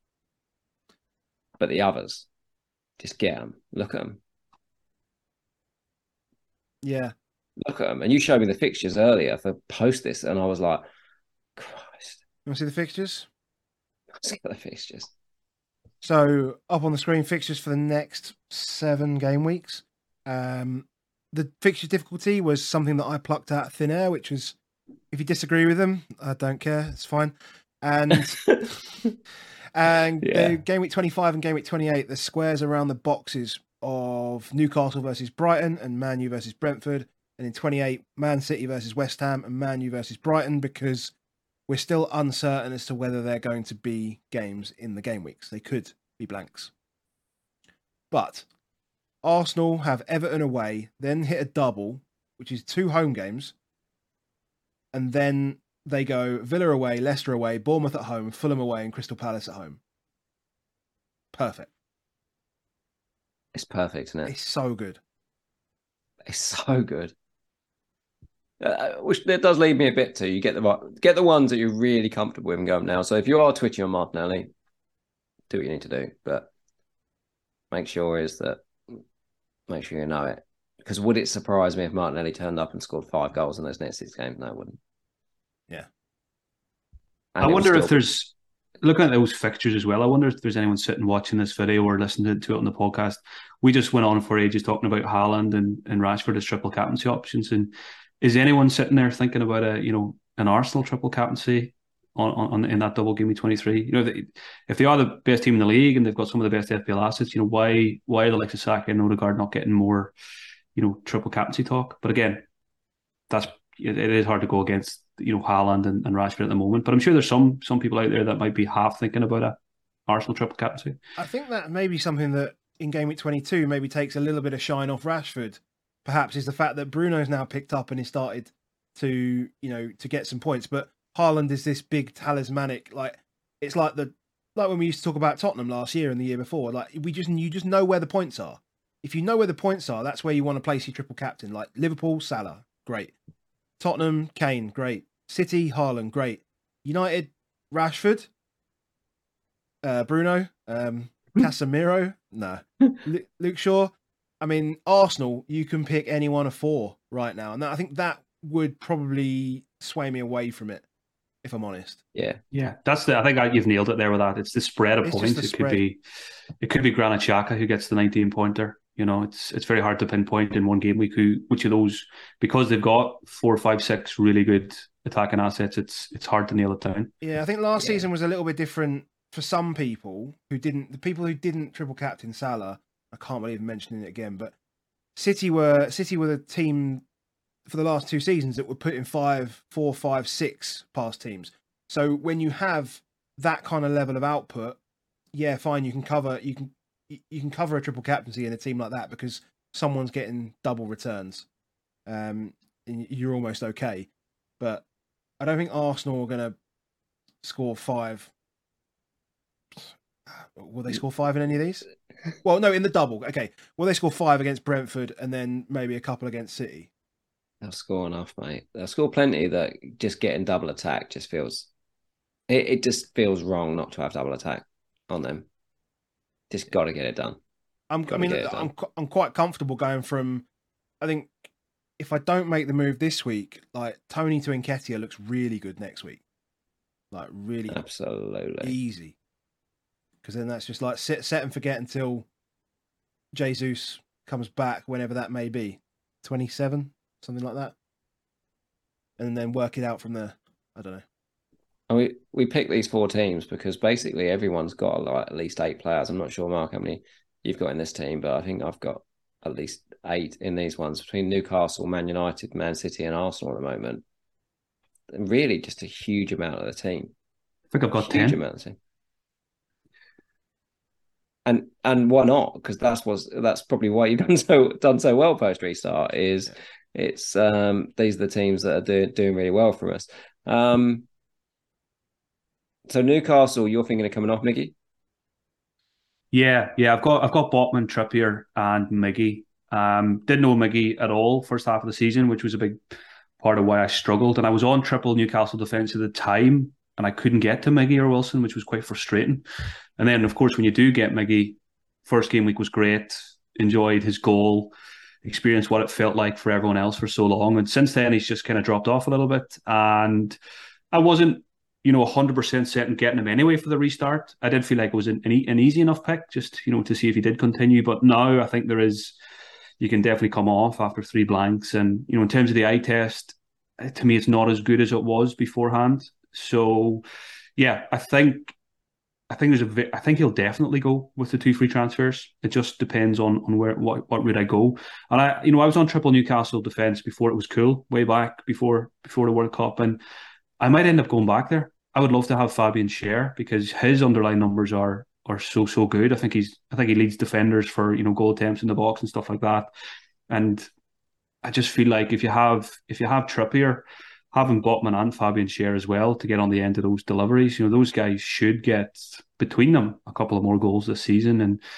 But the others, just get them. Look at them. Yeah. Look at them. And you showed me the fixtures earlier for post this, and I was like, Christ. You want to see the fixtures? Let's get the fixtures. So, up on the screen, fixtures for the next seven game weeks. Um, the fixture difficulty was something that I plucked out of thin air, which was, if you disagree with them, I don't care. It's fine. And... And yeah. the game week twenty-five and game week twenty-eight, the squares around the boxes of Newcastle versus Brighton and Man U versus Brentford. And in twenty-eight, Man City versus West Ham and Man U versus Brighton, because we're still uncertain as to whether they're going to be games in the game weeks. They could be blanks. But Arsenal have Everton away, then hit a double, which is two home games. And then they go Villa away, Leicester away, Bournemouth at home, Fulham away, and Crystal Palace at home. Perfect. It's perfect, isn't it? It's so good. It's so good. Uh, which it does lead me a bit to you get the get the ones that you're really comfortable with and go now. So if you are twitching on Martinelli, do what you need to do, but make sure is that make sure you know it. Because would it surprise me if Martinelli turned up and scored five goals in those next six games? No, it wouldn't. Yeah. And I wonder still... if there's looking at those fixtures as well. I wonder if there's anyone sitting watching this video or listening to it on the podcast. We just went on for ages talking about Haaland and, and Rashford as triple captaincy options. And is anyone sitting there thinking about a you know an Arsenal triple captaincy on, on in that double game week twenty-three? You know, they, if they are the best team in the league and they've got some of the best F P L assets, you know, why why are the likes of Saka and Odegaard not getting more, you know, triple captaincy talk? But again, that's it, it is hard to go against you know Haaland and, and Rashford at the moment. But I'm sure there's some some people out there that might be half thinking about a Arsenal triple captaincy. I think that may be something that in game week twenty-two maybe takes a little bit of shine off Rashford. Perhaps is the fact that Bruno's now picked up and he started to you know to get some points, but Haaland is this big talismanic, like it's like the like when we used to talk about Tottenham last year and the year before. Like we just you just know where the points are. If you know where the points are, that's where you want to place your triple captain. Like Liverpool, Salah, great. Tottenham, Kane, great. City, Haaland, great. United, Rashford, uh, Bruno, um, Casemiro, no. L- Luke Shaw. I mean, Arsenal, you can pick any one of four right now. And that, I think that would probably sway me away from it, if I'm honest. Yeah. Yeah, that's the. I think I, you've nailed it there with that. It's the spread of It's points. just It the could spread. be, it could be Granit Xhaka who gets the nineteen pointer. You know, it's it's very hard to pinpoint in one game week who which of those, because they've got four, five, six really good attacking assets. It's it's hard to nail it down. Yeah, I think last Yeah. season was a little bit different for some people who didn't. The people who didn't triple captain Salah, I can't believe I'm mentioning it again, but City were City were the team for the last two seasons that were putting five, four, five, six past teams. So when you have that kind of level of output, yeah, fine, you can cover you can you can cover a triple captaincy in a team like that because someone's getting double returns. Um, and you're almost okay, but I don't think Arsenal are going to score five. Will they score five in any of these? Well, no, in the double. Okay. Will they score five against Brentford and then maybe a couple against City? They'll score enough, mate. They'll score plenty. That just getting double attack just feels it, it just feels wrong not to have double attack on them. Just got to get it done. I'm, I Gotta mean, get it done. I'm qu- I'm quite comfortable going from. I think if I don't make the move this week, like Tony to Nketiah looks really good next week, like really Absolutely. easy. Because then that's just like set set and forget until Jesus comes back, whenever that may be, twenty-seven, something like that, and then work it out from there. I don't know. And we we picked these four teams because basically everyone's got like at least eight players. I'm not sure, Mark, how many you've got in this team, but I think I've got at least eight in these ones between Newcastle, Man United, Man City, and Arsenal at the moment. And really, just a huge amount of the team. I think I've got huge ten. amount of the team. And and why not? Because that's was that's probably why you've done so done so well post restart. Is it's um these are the teams that are do, doing really well for us. Um. So Newcastle, you're thinking of coming off, Miggy? Yeah, yeah. I've got I've got Botman, Trippier, and Miggy. Um, didn't know Miggy at all first half of the season, which was a big part of why I struggled. And I was on triple Newcastle defence at the time, and I couldn't get to Miggy or Wilson, which was quite frustrating. And then, of course, when you do get Miggy, first game week was great. Enjoyed his goal, experienced what it felt like for everyone else for so long. And since then, he's just kind of dropped off a little bit. And I wasn't, you know, one hundred percent set in getting him anyway for the restart. I did feel like it was an, an easy enough pick, just, you know, to see if he did continue. But now I think there is, you can definitely come off after three blanks. And, you know, in terms of the eye test, to me, it's not as good as it was beforehand. So, yeah, I think I think there's a. I think he'll definitely go with the two free transfers. It just depends on on where what what route I go. And I, you know, I was on triple Newcastle defence before it was cool, way back before before the World Cup, and I might end up going back there. I would love to have Fabian Schär because his underlying numbers are are so so good. I think he's I think he leads defenders for, you know, goal attempts in the box and stuff like that. And I just feel like if you have if you have Trippier, having Botman and Fabian Schär as well to get on the end of those deliveries, you know, those guys should get between them a couple of more goals this season. And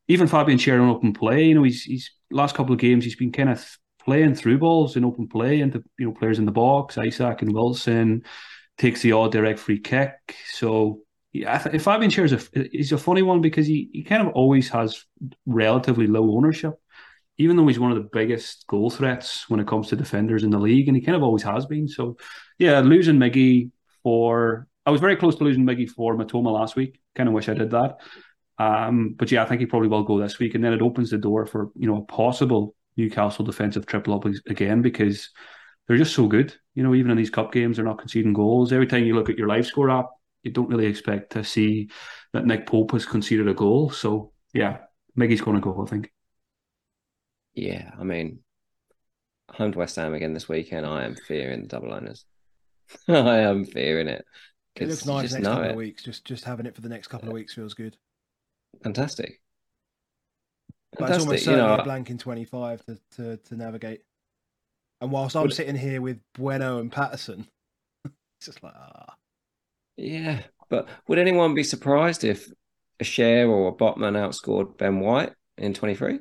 even Fabian Schär on open play, you know, he's he's last couple of games he's been kind of playing through balls in open play into, you know, players in the box, Isaac and Wilson, takes the odd direct free kick. So yeah, I think Fabian Schär is a he's a funny one because he he kind of always has relatively low ownership, even though he's one of the biggest goal threats when it comes to defenders in the league, and he kind of always has been. So yeah, losing Miggy for I was very close to losing Miggy for Matoma last week. Kind of wish I did that. Um, but yeah, I think he probably will go this week, and then it opens the door for, you know, a possible Newcastle defensive triple up again, because they're just so good. You know, even in these cup games, they're not conceding goals. Every time you look at your live score app, you don't really expect to see that Nick Pope has conceded a goal. So yeah, Miggy's going to go, I think. Yeah, I mean, home to West Ham again this weekend. I am fearing the double owners. I am fearing it. It looks nice next couple it. of weeks. Just just having it for the next couple of weeks feels good. Fantastic. But Fantastic. it's almost certainly you know, a blank in twenty-five to, to, to navigate. And whilst I'm sitting here with Bueno and Patterson, it's just like, ah. Yeah, but would anyone be surprised if a Schär or a Botman outscored Ben White in twenty-three?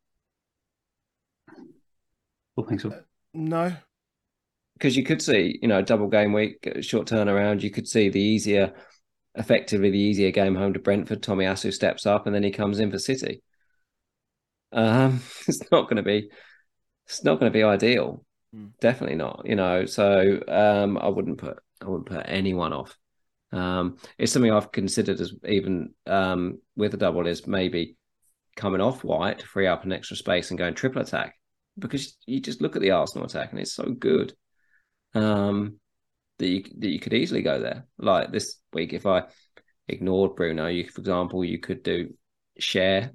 Don't think so. Uh, no. Because you could see, you know, double game week, short turnaround. You could see the easier, effectively the easier game home to Brentford. Tomiyasu steps up and then he comes in for City. Um, it's not going to be, it's not going to be ideal. Mm. Definitely not. You know, so um, I wouldn't put, I wouldn't put anyone off. Um, it's something I've considered as even um, with a double is maybe coming off White to free up an extra space and going triple attack, because you just look at the Arsenal attack and it's so good. Um, that you that you could easily go there. Like this week, if I ignored Bruno, you, for example, you could do Schär.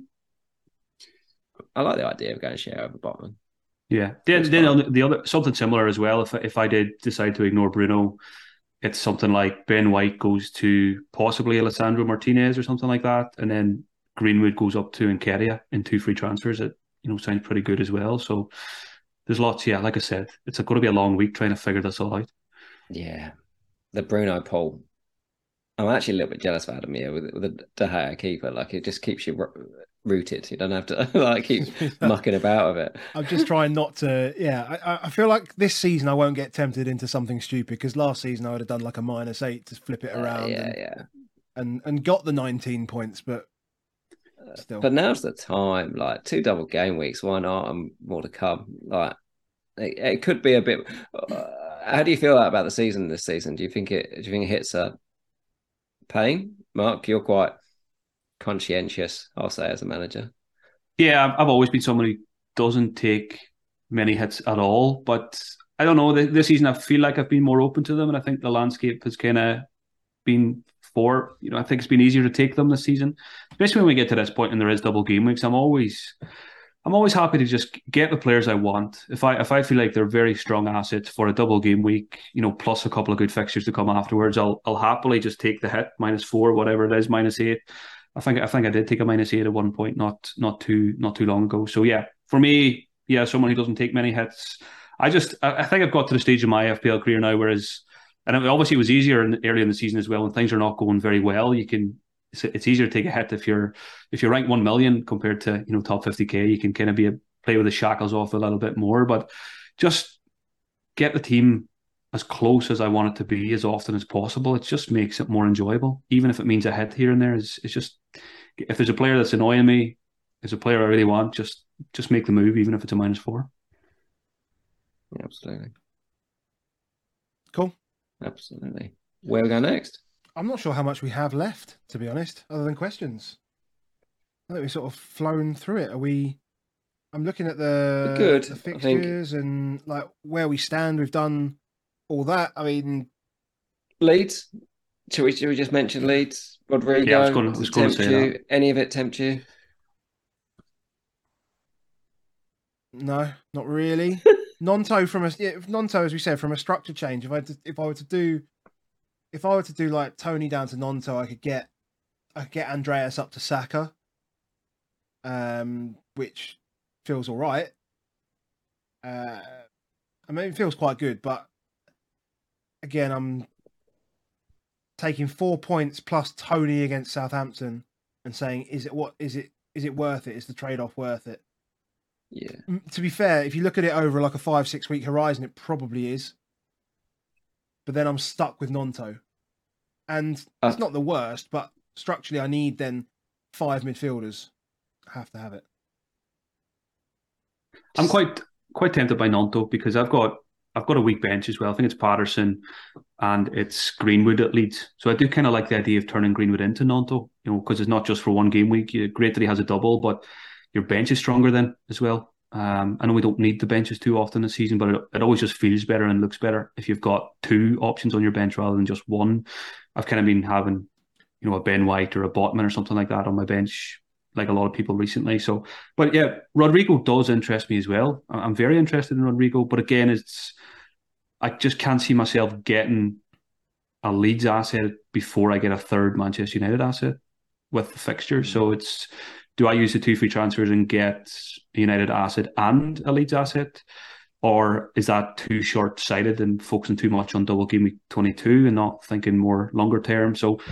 I like the idea of going Schär over Botman. Yeah, then, then the other something similar as well. If if I did decide to ignore Bruno, it's something like Ben White goes to possibly Alessandro Martinez or something like that, and then Greenwood goes up to Nketiah in two free transfers. It, you know, sounds pretty good as well. So. There's lots, yeah, like I said, it's going to be a long week trying to figure this all out. Yeah. The Bruno poll. I'm actually a little bit jealous of Adam here with, with the De Gea keeper. Like, it just keeps you rooted. You don't have to, like, keep mucking about of it. I'm just trying not to, yeah. I, I feel like this season I won't get tempted into something stupid, because last season I would have done like a minus eight to flip it around. Uh, yeah, and, yeah. And, and got the nineteen points, but still. But now's the time. Like, two double game weeks, why not? And more to come. Like, it, it could be a bit. Uh, how do you feel about the season this season? Do you think it? Do you think it hits a pain? Mark, you're quite conscientious, I'll say, as a manager. Yeah, I've always been someone who doesn't take many hits at all. But I don't know. This season, I feel like I've been more open to them, and I think the landscape has kind of been. For you know, I think it's been easier to take them this season, especially when we get to this point and there is double game weeks. I'm always, I'm always happy to just get the players I want. If I if I feel like they're very strong assets for a double game week, you know, plus a couple of good fixtures to come afterwards, I'll I'll happily just take the hit, minus four, whatever it is, minus eight. I think I think I did take a minus eight at one point, not not too not too long ago. So yeah, for me, yeah, someone who doesn't take many hits. I just I, I think I've got to the stage of my F P L career now, whereas. And it obviously it was easier in, early in the season as well. When things are not going very well, you can. It's, it's easier to take a hit if you're if you're ranked one million compared to, you know, top fifty k. You can kind of be a, play with the shackles off a little bit more. But just get the team as close as I want it to be as often as possible. It just makes it more enjoyable, even if it means a hit here and there. It's, it's just if there's a player that's annoying me, there's a player I really want. Just just make the move, even if it's a minus four. Yeah, absolutely. Cool. Absolutely. Where we go next? I'm not sure how much we have left, to be honest, other than questions. I think we've sort of flown through it. Are we? I'm looking at the, Good, the fixtures and like where we stand. We've done all that. I mean, Leeds. Should we, should we just mention Leeds? Rodrigo. Yeah, I was going to, was going to say you? that. Any of it tempt you? No, not really. Nonto from a yeah, Nonto, as we said, from a structure change. If I to, if I were to do, if I were to do like Tony down to Nonto, I could get, I could get Andreas up to Saka, um, which feels all right. Uh, I mean, it feels quite good, but again, I'm taking four points plus Tony against Southampton and saying, is it what is it is it worth it? Is the trade-off worth it? Yeah. To be fair, if you look at it over like a five, six week horizon, it probably is. But then I'm stuck with Gnonto. And Uh, it's not the worst, but structurally I need then five midfielders. I have to have it. I'm quite quite tempted by Gnonto because I've got I've got a weak bench as well. I think it's Patterson and it's Greenwood at Leeds. So I do kind of like the idea of turning Greenwood into Gnonto, you know, because it's not just for one game week. You, great that he has a double, but your bench is stronger then as well. Um, I know we don't need the benches too often this season, but it, it always just feels better and looks better if you've got two options on your bench rather than just one. I've kind of been having, you know, a Ben White or a Botman or something like that on my bench, like a lot of people recently. So, but yeah, Rodrigo does interest me as well. I'm very interested in Rodrigo, but again, it's I just can't see myself getting a Leeds asset before I get a third Manchester United asset with the fixture. Mm-hmm. So it's, do I use the two free transfers and get a United asset and a Leeds asset? Or is that too short-sighted and focusing too much on double game week twenty-two and not thinking more longer term? So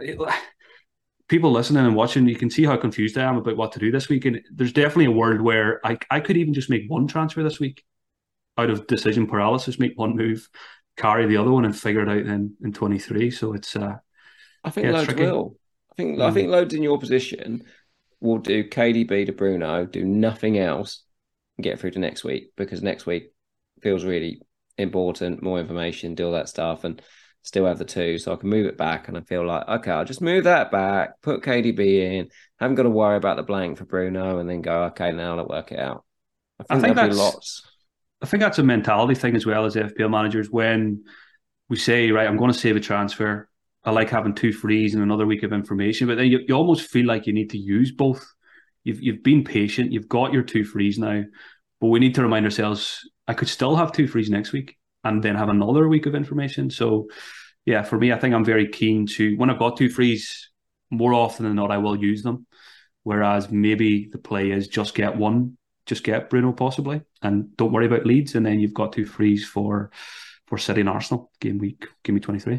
people listening and watching, you can see how confused I am about what to do this week. And there's definitely a world where I, I could even just make one transfer this week out of decision paralysis, make one move, carry the other one and figure it out in, in twenty-three. So it's uh, I think yeah, loads tricky. will. I think Mm. I think loads in your position will do K D B to Bruno, do nothing else, and get through to next week because next week feels really important, more information, do all that stuff, and still have the two. So I can move it back and I feel like, okay, I'll just move that back, put K D B in, haven't got to worry about the blank for Bruno, and then go, okay, now I'll work it out. I think, I think there'll be that's lots. I think that's a mentality thing as well as F P L managers. When we say, right, I'm going to save a transfer, I like having two frees and another week of information, but then you, you almost feel like you need to use both. You've you've been patient, you've got your two frees now, but we need to remind ourselves, I could still have two frees next week and then have another week of information. So yeah, for me, I think I'm very keen to, when I've got two frees, more often than not, I will use them. Whereas maybe the play is just get one, just get Bruno possibly, and don't worry about Leeds, and then you've got two frees for for City and Arsenal game week, game week twenty-three.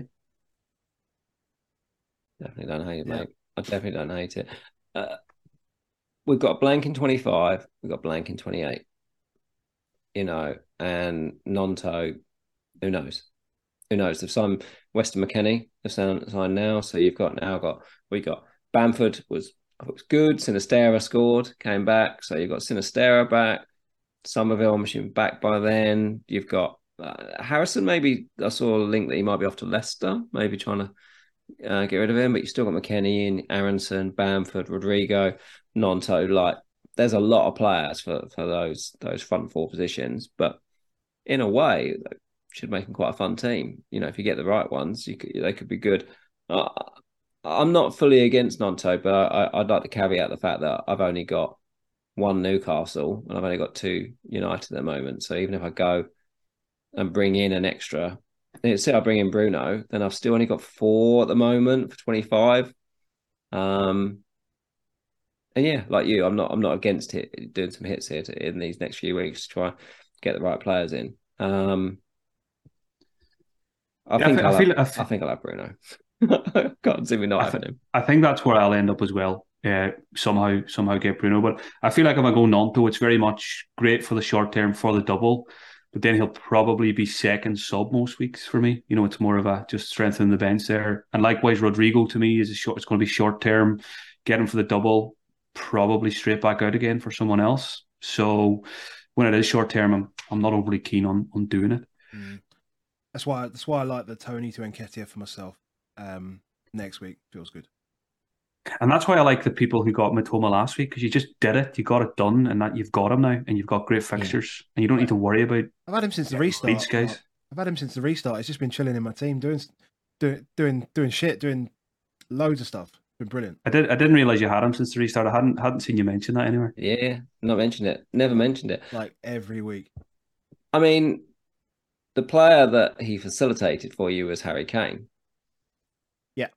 Definitely don't hate it, mate. I definitely don't hate it. Uh, we've got a blank in twenty-five. We've got a blank in twenty-eight. You know, and Gnonto, who knows? Who knows? They've signed Weston McKennie. They've signed now. So you've got now got, we got Bamford was, was good. Sinistera scored, came back. So you've got Sinistera back. Somerville, I'm assuming, back by then. You've got uh, Harrison, maybe. I saw a link that he might be off to Leicester, maybe trying to Uh, get rid of him, but you still got McKennie in, Aronson, Bamford, Rodrigo, Gnonto. Like, there's a lot of players for, for those those front four positions, but in a way, that should make them quite a fun team. You know, if you get the right ones, you could, they could be good. Uh, I'm not fully against Gnonto, but I, I'd like to caveat the fact that I've only got one Newcastle and I've only got two United at the moment. So even if I go and bring in an extra, say I bring in Bruno, then I've still only got four at the moment for twenty-five. Um, and yeah, like you, I'm not, I'm not against it doing some hits here to, in these next few weeks to try and get the right players in. Um, I, Yeah, think I, I'll I feel have, I, f- I think I'll have Bruno. Can't see me not I, having th- him. I think that's where I'll end up as well. Uh, somehow, somehow get Bruno, but I feel like if I go Gnonto, it's very much great for the short term for the double. But then he'll probably be second sub most weeks for me. You know, it's more of a just strengthening the bench there. And likewise, Rodrigo to me is a short. It's going to be short term. Get him for the double, probably straight back out again for someone else. So when it is short term, I'm I'm not overly keen on on doing it. Mm. That's why that's why I like the Tony to Nketiah for myself. Um, next week feels good. And that's why I like the people who got Matoma last week, because you just did it, you got it done, and that you've got him now, and you've got great fixtures, yeah. and you don't need to worry about. I've had him since the restart. Leeds guys. I've had him since the restart. He's just been chilling in my team, doing, doing, doing, doing shit, doing loads of stuff. It's been brilliant. I did. I didn't realize you had him since the restart. I hadn't hadn't seen you mention that anywhere. Yeah, not mentioned it. Never mentioned it. Like every week. I mean, the player that he facilitated for you was Harry Kane. Yeah.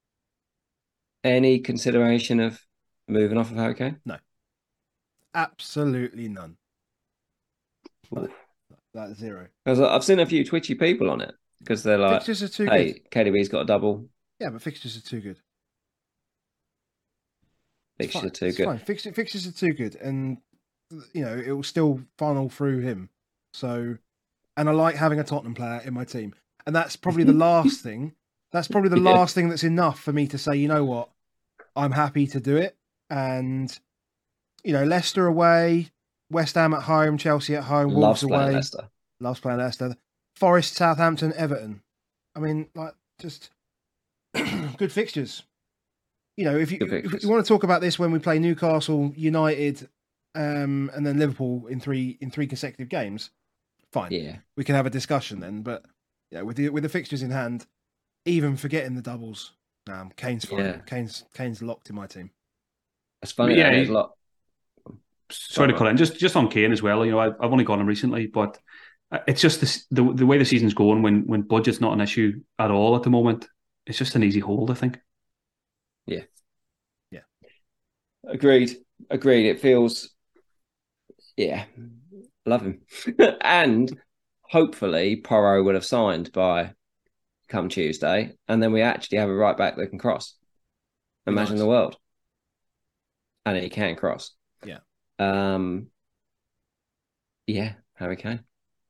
Any consideration of moving off of Harry Kane? No. Absolutely none. Like, like zero. Because I've seen a few twitchy people on it because they're like, fixtures are too hey, good. K D B's got a double. Yeah, but fixtures are too good. Fixtures are too it's good. Fine. Fix, fixtures are too good, and you know it will still funnel through him. So, and I like having a Tottenham player in my team, and that's probably the last thing. That's probably the Yeah. last thing that's enough for me to say, you know what, I'm happy to do it. And you know, Leicester away, West Ham at home, Chelsea at home, Wolves Loves playing away. Leicester. Loves playing Leicester. Forest, Southampton, Everton. I mean, like just good fixtures. You know, if you Good if fixtures. you want to talk about this when we play Newcastle, United, um, and then Liverpool in three in three consecutive games, fine. Yeah. We can have a discussion then. But yeah, with the with the fixtures in hand, even forgetting the doubles, um, Kane's fine. Yeah. Kane's Kane's locked in my team. It's funny. Yeah, Yeah, there's he- a lot. Sorry to cut in. Just just on Kane as well. You know, I've, I've only got him recently, but it's just this, the the way the season's going. When when budget's not an issue at all at the moment, it's just an easy hold. I think. Yeah. Yeah. Agreed. Agreed. It feels, yeah, love him. And hopefully Porro would have signed by come Tuesday, and then we actually have a right back that can cross. Imagine Nice. the world. And he can cross. Yeah. Um. Yeah, Harry Kane.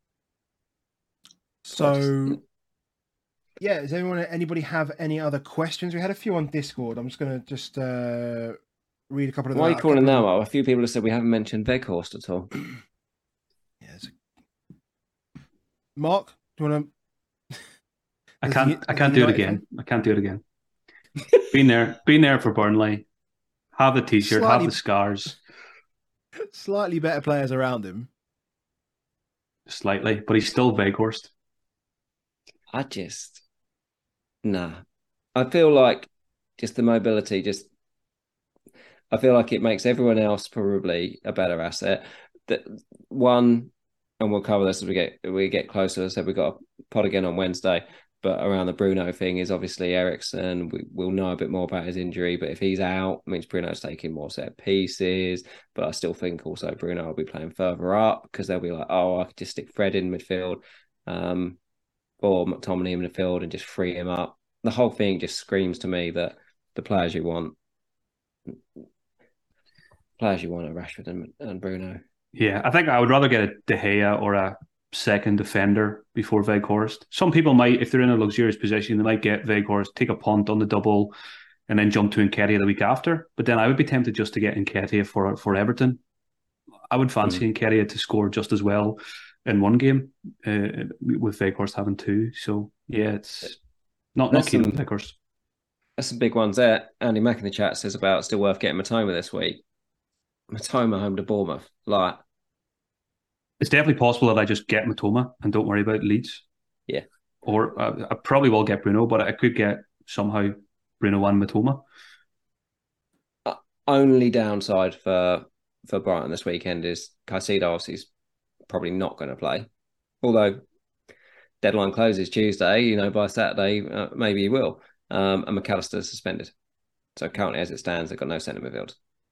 So, yeah, does anyone, anybody have any other questions? We had a few on Discord. I'm just going to just uh, read a couple of them. Why are you out. A calling couple them of up? A few people have said we haven't mentioned Weghorst at all. Yeah, it's a- Mark, do you want to? I Does can't. he- I can't does do it United again. I can't do it again. been there. Been there for Burnley. Have the t-shirt. Slightly- Have the scars. Slightly better players around him. Slightly, but he's still Weghorst. I just, nah. I feel like just the mobility, just, I feel like it makes everyone else probably a better asset. That one, and we'll cover this as we get we get closer. As I said, we've got a pod again on Wednesday. But around the Bruno thing is obviously Eriksen. We, we'll know a bit more about his injury, but if he's out, it means Bruno's taking more set pieces. But I still think also Bruno will be playing further up because they'll be like, oh, I could just stick Fred in midfield, um, or McTominay in midfield and just free him up. The whole thing just screams to me that the players you want, players you want are Rashford and, and Bruno. Yeah, I think I would rather get a De Gea or a second defender before Weghorst. Some people might, if they're in a luxurious position, they might get Weghorst, take a punt on the double, and then jump to Nketiah the week after. But then I would be tempted just to get Nketiah for for Everton. I would fancy mm. Nketiah to score just as well in one game uh, with Weghorst having two. So yeah, it's not not keen on Weghorst. That's some big ones there. Andy Mack in the chat says about still worth getting Matoma this week. Matoma home to Bournemouth, like. It's definitely possible that I just get Matoma and don't worry about Leeds. Yeah. Or uh, I probably will get Bruno, but I could get somehow Bruno and Matoma. Uh, only downside for for Brighton this weekend is Caicedo obviously is probably not going to play. Although deadline closes Tuesday, you know, by Saturday, uh, maybe he will. Um, and McAllister's suspended. So currently as it stands, they've got no centre midfield.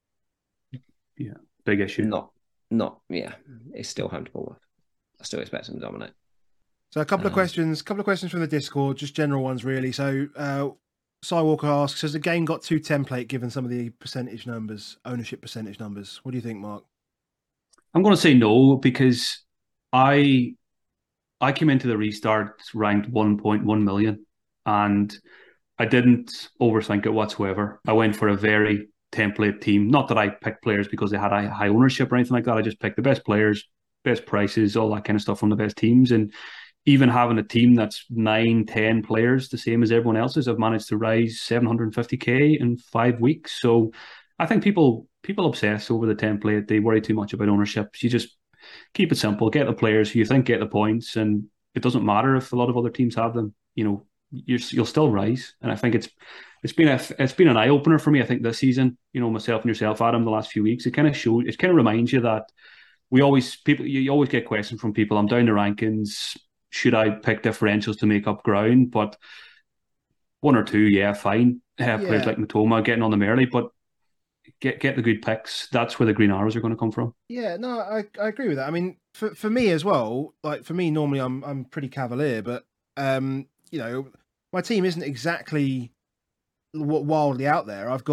Yeah, big issue. Not Not, yeah, it's still home to Bournemouth. I still expect them to dominate. So a couple of Um, questions, couple of questions from the Discord, just general ones really. So uh, Cy Walker asks, has the game got too template given some of the percentage numbers, ownership percentage numbers? What do you think, Mark? I'm going to say no because I I came into the restart ranked one point one million and I didn't overthink it whatsoever. I went for a very template team. Not that I picked players because they had a high ownership or anything like that. I just picked the best players, best prices, all that kind of stuff from the best teams. And even having a team that's nine, ten players, the same as everyone else's, I've managed to rise seven hundred fifty K in five weeks. So I think people people obsess over the template. They worry too much about ownership. You just keep it simple. Get the players who you think get the points, and it doesn't matter if a lot of other teams have them. You know, you're, you'll still rise. And I think it's it's been a it's been an eye opener for me. I think this season, you know, myself and yourself, Adam, the last few weeks, it kind of showed. It kind of reminds you that we always people you always get questions from people. I'm down the rankings. Should I pick differentials to make up ground? But one or two, yeah, fine. Uh, players Yeah. like Matoma getting on them early, but get get the good picks. That's where the green arrows are going to come from. Yeah, no, I, I agree with that. I mean, for for me as well, like for me, normally I'm I'm pretty cavalier, but um, you know, my team isn't exactly w- wildly out there. I've got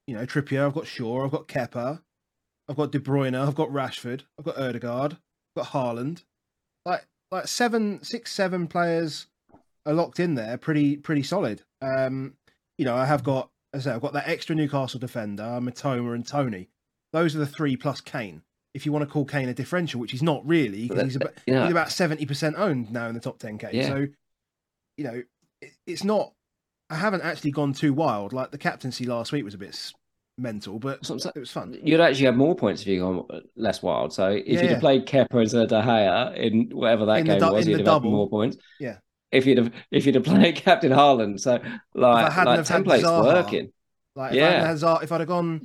you know, Trippier, I've got Shaw, I've got Kepa, I've got De Bruyne, I've got Rashford, I've got Odegaard, I've got Haaland. Like, like seven, six, seven players are locked in there, pretty, pretty solid. Um, you know, I have got, as I say, I've got that extra Newcastle defender, Matoma and Tony. Those are the three plus Kane. If you want to call Kane a differential, which he's not really, because he's about, yeah. he's about seventy percent owned now in the top ten K. Yeah. So, you know, it, it's not, I haven't actually gone too wild. Like the captaincy last week was a bit mental, but it was fun. You'd actually have more points if you gone less wild. So if Yeah, you'd yeah. have played Kepa instead of De Gea in whatever that In the game du- was, in you'd the have had double. more points. Yeah. If you'd have if you'd have played Captain Haaland, so If I like hadn't like have had template's Zaha, working. Like if I Yeah. hadn't had Zaha, if I'd have gone,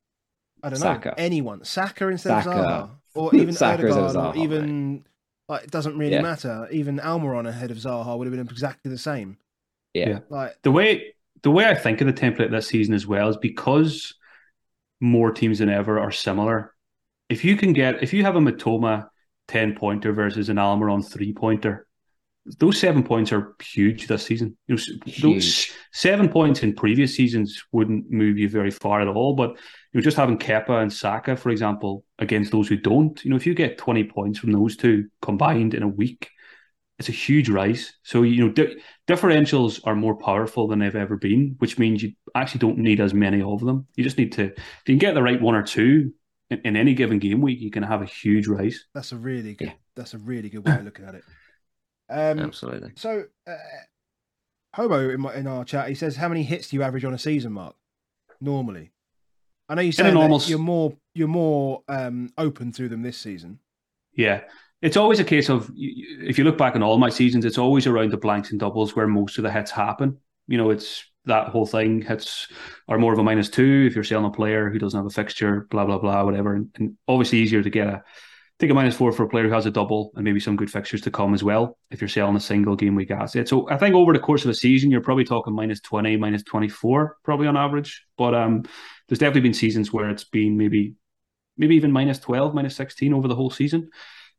I don't know, Saka. anyone, Saka instead Saka. of Zaha, or even Saka instead of Odegaard, or Zaha, even like it doesn't really Yeah. matter. Even Almiron ahead of Zaha would have been exactly the same. Yeah. Yeah. Like The way the way I think of the template this season as well is because more teams than ever are similar. If you can get if you have a Matoma ten pointer versus an Almiron three pointer, those seven points are huge this season. You know, s- those Huge. seven points in previous seasons wouldn't move you very far at all. But you know, just having Kepa and Saka, for example, against those who don't, you know, if you get twenty points from those two combined in a week, it's a huge rise. So you know, di- differentials are more powerful than they've ever been, which means you actually don't need as many of them. You just need to, if you can get the right one or two in, in any given game week, you can have a huge rise. that's a really good. Yeah. That's a really good way of looking at it. Um, Absolutely. So, uh, Homo in, my, in our chat, he says, "How many hits do you average on a season, Mark? Normally, I know you In say a normal that s- you're more you're more um, open to them this season. Yeah. It's always a case of, you- you- if you look back on all my seasons, it's always around the blanks and doubles where most of the hits happen. You know, it's that whole thing. Hits are more of a minus two if you're selling a player who doesn't have a fixture, blah, blah, blah, whatever. And, and obviously easier to get a, take a minus four for a player who has a double and maybe some good fixtures to come as well if you're selling a single game week asset. So I think over the course of a season, you're probably talking minus twenty, minus twenty-four, probably on average. But um, there's definitely been seasons where it's been maybe maybe even minus twelve, minus sixteen over the whole season.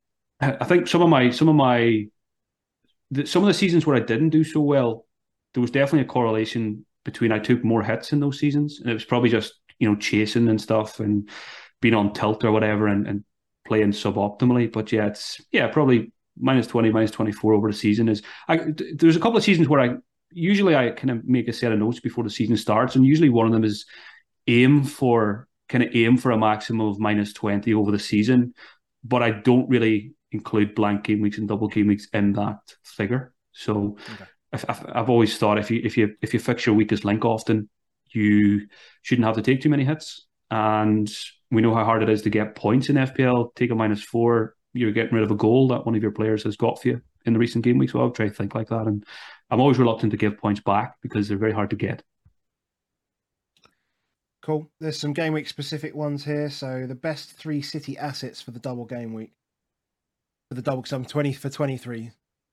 I think some of my some of my the, some of the seasons where I didn't do so well, there was definitely a correlation between I took more hits in those seasons, and it was probably just you know chasing and stuff and being on tilt or whatever and, and playing suboptimally. But yeah, it's yeah probably minus twenty, minus twenty-four over the season is. I there's a couple of seasons where I usually I kind of make a set of notes before the season starts, and usually one of them is aim for kind of aim for a maximum of minus twenty over the season, but I don't really include blank game weeks and double game weeks in that figure. So Okay. I've, I've, I've always thought if you if you if you fix your weakest link often, you shouldn't have to take too many hits. And we know how hard it is to get points in F P L. Take a minus four, you're getting rid of a goal that one of your players has got for you in the recent game week. So I'll try to think like that. And I'm always reluctant to give points back because they're very hard to get. Cool. There's some game week specific ones here. So the best three City assets for the double game week. For the double, because I'm twenty for twenty-three.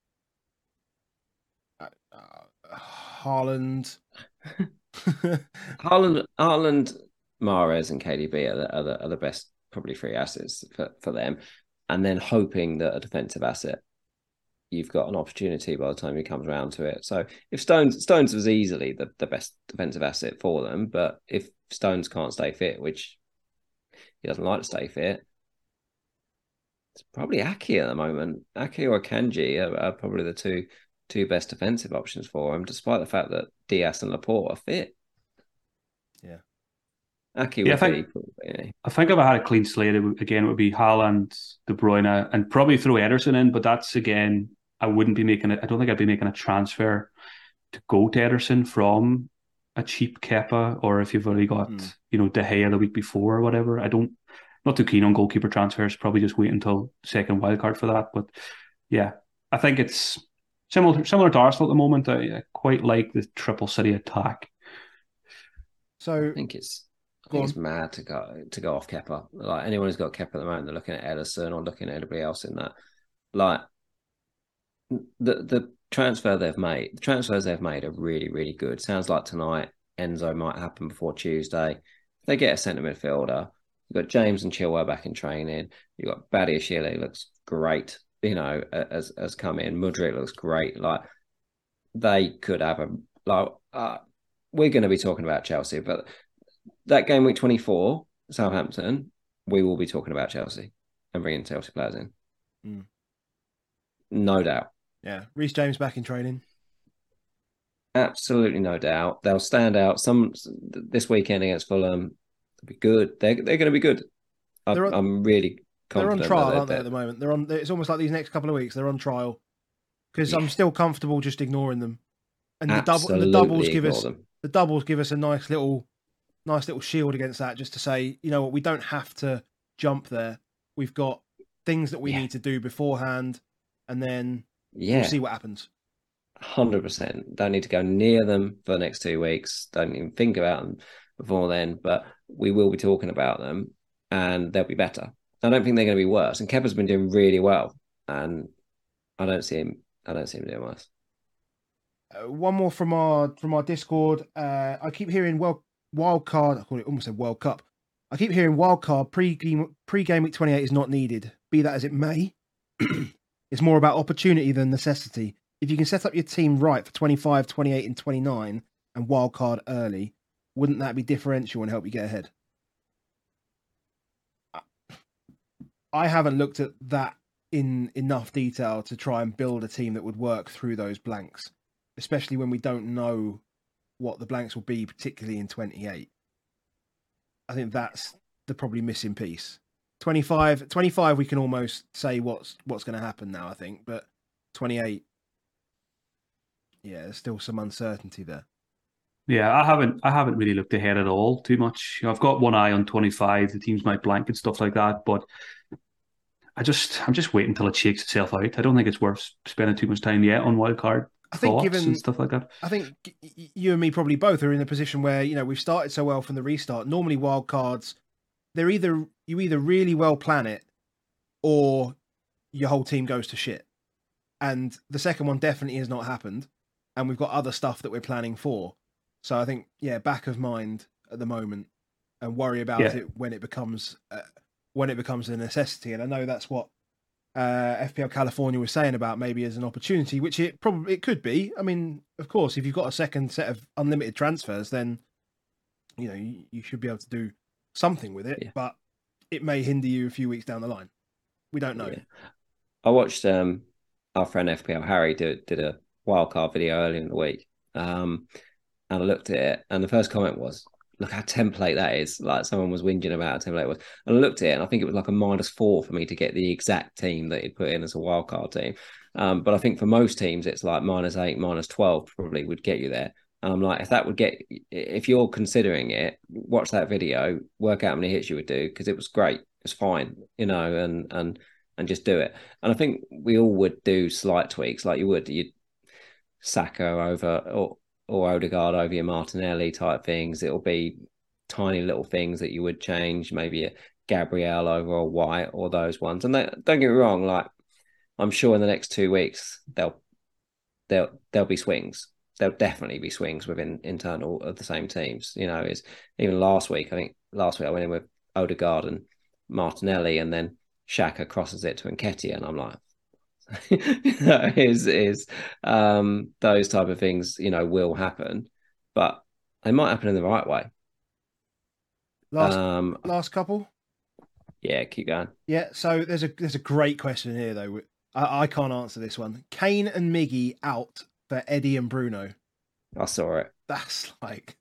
Uh, uh, Haaland. Haaland, Haaland, Mahrez, and K D B are the, are the are the best probably three assets for, for them, and then hoping that a defensive asset, you've got an opportunity by the time he comes around to it. So if Stones Stones was easily the, the best defensive asset for them, but if Stones can't stay fit, which he doesn't like to stay fit, it's probably Aki at the moment. Aki or Kanji are, are probably the two two best defensive options for him, despite the fact that Diaz and Laporte are fit. Yeah. Aki Yeah, would I be think- probably, yeah. I think if I had a clean slate, it would, again, it would be Haaland, De Bruyne, and probably throw Ederson in. But that's, again, I wouldn't be making it. I don't think I'd be making a transfer to go to Ederson from a cheap Kepa, or if you've already got, Mm. you know, De Gea the week before or whatever. I don't, not too keen on goalkeeper transfers. Probably just wait until second wildcard for that. But yeah, I think it's similar similar to Arsenal at the moment. I, I quite like the triple City attack. So I think it's I Go think on. it's mad to go to go off Kepa. Like anyone who's got Kepa at the moment, they're looking at Ederson or looking at anybody else in that. Like the the transfer they've made, the transfers they've made are really really good. Sounds like tonight Enzo might happen before Tuesday. If they get a centre midfielder, you've got James and Chilwell back in training. You've got Badiashile, looks great. You know, as as come in. Mudryk looks great. Like they could have a like. Uh, we're going to be talking about Chelsea, but that game week twenty-four, Southampton, we will be talking about Chelsea and bringing Chelsea players in. Mm. No doubt. Yeah. Reece James back in training. Absolutely no doubt. They'll stand out. Some this weekend against Fulham, they'll be good. They're, they're going to be good. I'm, On, I'm really confident. They're on trial, they're, aren't they, at the moment? They're on. It's almost like these next couple of weeks, they're on trial. Because yeah. I'm still comfortable just ignoring them. And the, double, and the doubles give us them. the doubles give us a nice little nice little shield against that, just to say, you know what, we don't have to jump there. We've got things that we yeah. need to do beforehand, and then yeah. we'll see what happens. one hundred percent. Don't need to go near them for the next two weeks. Don't even think about them before then, but we will be talking about them, and they'll be better. I don't think they're going to be worse. And Kepa's been doing really well, and I don't see him. I don't see him doing worse. Uh, one more from our from our Discord. Uh, I keep hearing well wild card. I call it almost a World Cup. I keep hearing wild card pre pre game week twenty-eight is not needed. Be that as it may, it's more about opportunity than necessity. If you can set up your team right for twenty-five, twenty-eight, and twenty-nine, and wild card early, wouldn't that be differential and help you get ahead? I haven't looked at that in enough detail to try and build a team that would work through those blanks, especially when we don't know what the blanks will be, particularly in twenty-eight. I think that's the probably missing piece. twenty-five, twenty-five we can almost say what's what's going to happen now, I think, but twenty-eight, yeah, there's still some uncertainty there. Yeah, I haven't I haven't really looked ahead at all too much. I've got one eye on twenty-five, the teams might blank and stuff like that, but I just I'm just waiting until it shakes itself out. I don't think it's worth spending too much time yet on wildcard I think thoughts given, and stuff like that. I think you and me probably both are in a position where, you know, we've started so well from the restart. Normally wildcards, they're either you either really well plan it or your whole team goes to shit. And the second one definitely has not happened. And we've got other stuff that we're planning for. So I think, yeah, back of mind at the moment, and worry about yeah. it when it becomes uh, when it becomes a necessity. And I know that's what uh, F P L California was saying about maybe as an opportunity, which it probably it could be. I mean, of course, if you've got a second set of unlimited transfers, then you know you, you should be able to do something with it. Yeah. But it may hinder you a few weeks down the line. We don't know. Yeah. I watched um, our friend F P L Harry did did a wildcard video earlier in the week. Um, And I looked at it, and the first comment was, look how template that is. Like someone was whinging about how template it was. And I looked at it, and I think it was like a minus four for me to get the exact team that he'd put in as a wildcard team. Um, but I think for most teams, it's like minus eight, minus twelve probably would get you there. And I'm like, if that would get, if you're considering it, watch that video, work out how many hits you would do, because it was great. It's fine, you know, and and and just do it. And I think we all would do slight tweaks like you would. You'd Saka over, or or Odegaard over your Martinelli type things. It'll be tiny little things that you would change, maybe a Gabriel over a White or those ones. And they, don't get me wrong, like I'm sure in the next two weeks they'll they'll there'll be swings. There'll definitely be swings within internal of the same teams. You know, is even last week, I think last week I went in with Odegaard and Martinelli, and then Xhaka crosses it to Nketiah, and I'm like, you know, is is um those type of things, you know, will happen, but they might happen in the right way. Last um last couple. Yeah, keep going. Yeah, so there's a there's a great question here though. I, I can't answer this one. Kane and Miggy out for Eddie and Bruno. I saw it. That's like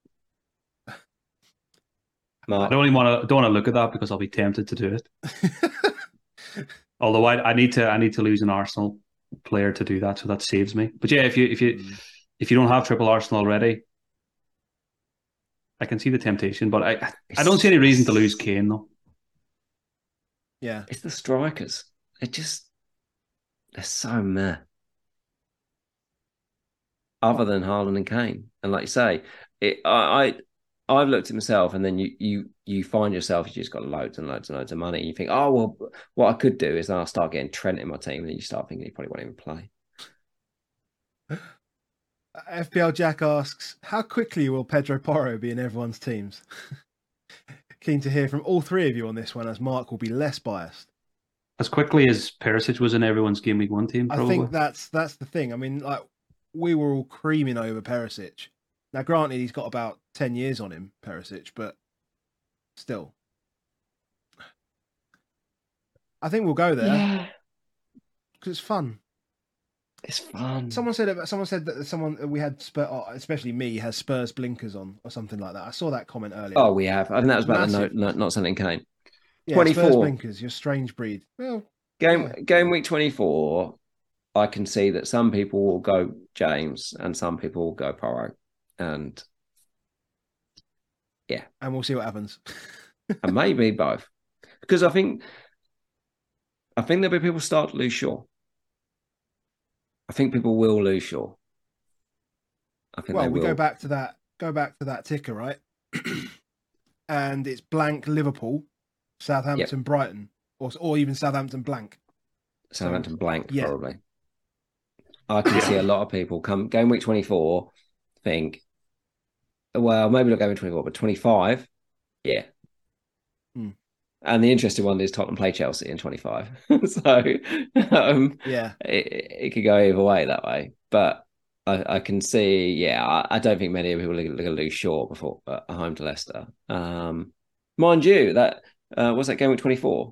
Mark. I don't even want to don't want to look at that because I'll be tempted to do it. Although I, I need to I need to lose an Arsenal player to do that, so that saves me. But yeah, if you if you mm. if you don't have triple Arsenal already, I can see the temptation. But I I don't see any reason to lose Kane though. Yeah, it's the strikers. It just they're so meh. Other than Haaland and Kane, and like you say, it I. I I've looked at myself, and then you you you find yourself, you just got loads and loads and loads of money. And you think, oh, well, what I could do is then I'll start getting Trent in my team, and then you start thinking he probably won't even play. F P L Jack asks, how quickly will Pedro Porro be in everyone's teams? Keen to hear from all three of you on this one, as Mark will be less biased. As quickly as Perisic was in everyone's game week one team, probably. I think that's that's the thing. I mean, like we were all creaming over Perisic. Now, granted, he's got about ten years on him, Perisic, but still. I think we'll go there. Yeah. Because it's fun. It's fun. Someone said about, someone said that someone we had Spurs, especially me, has Spurs blinkers on or something like that. I saw that comment earlier. Oh, we have. I think that was about Massive. the note, not, not something Kane. Yeah, twenty-four. Spurs blinkers. You're a strange breed. Well, game yeah. game week twenty-four. I can see that some people will go James and some people will go Porro, and yeah, and we'll see what happens. And maybe both, because I think I think there'll be people start to lose Shaw. I think people will lose Shaw. I think well, they we will. go back to that. Go back to that ticker, right? And it's blank Liverpool, Southampton, yep. Brighton, or or even Southampton blank. Southampton so, blank, yeah. probably. I can see a lot of people come game week twenty-four think, well, maybe not game week twenty-four, but twenty-five, yeah. Hmm. And the interesting one is Tottenham play Chelsea in twenty-five. So um, yeah, it, it could go either way that way. But I, I can see, yeah, I, I don't think many people are going to lose Shaw before uh, home to Leicester. Um, mind you, that uh, what's that game week twenty-four?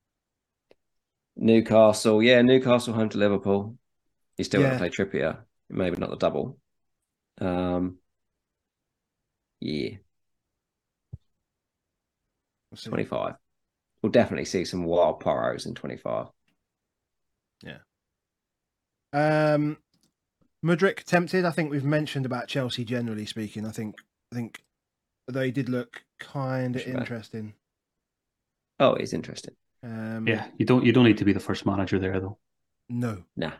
Newcastle, yeah, Newcastle home to Liverpool. You still yeah. want to play Trippier, maybe not the double. Um, yeah, we'll twenty-five. We'll definitely see some wild Poros in twenty-five. Yeah. Um, Mudryk tempted. I think we've mentioned about Chelsea generally speaking. I think I think they did look kind of interesting. Oh, it's interesting. Um, yeah, you don't you don't need to be the first manager there though. No, nah,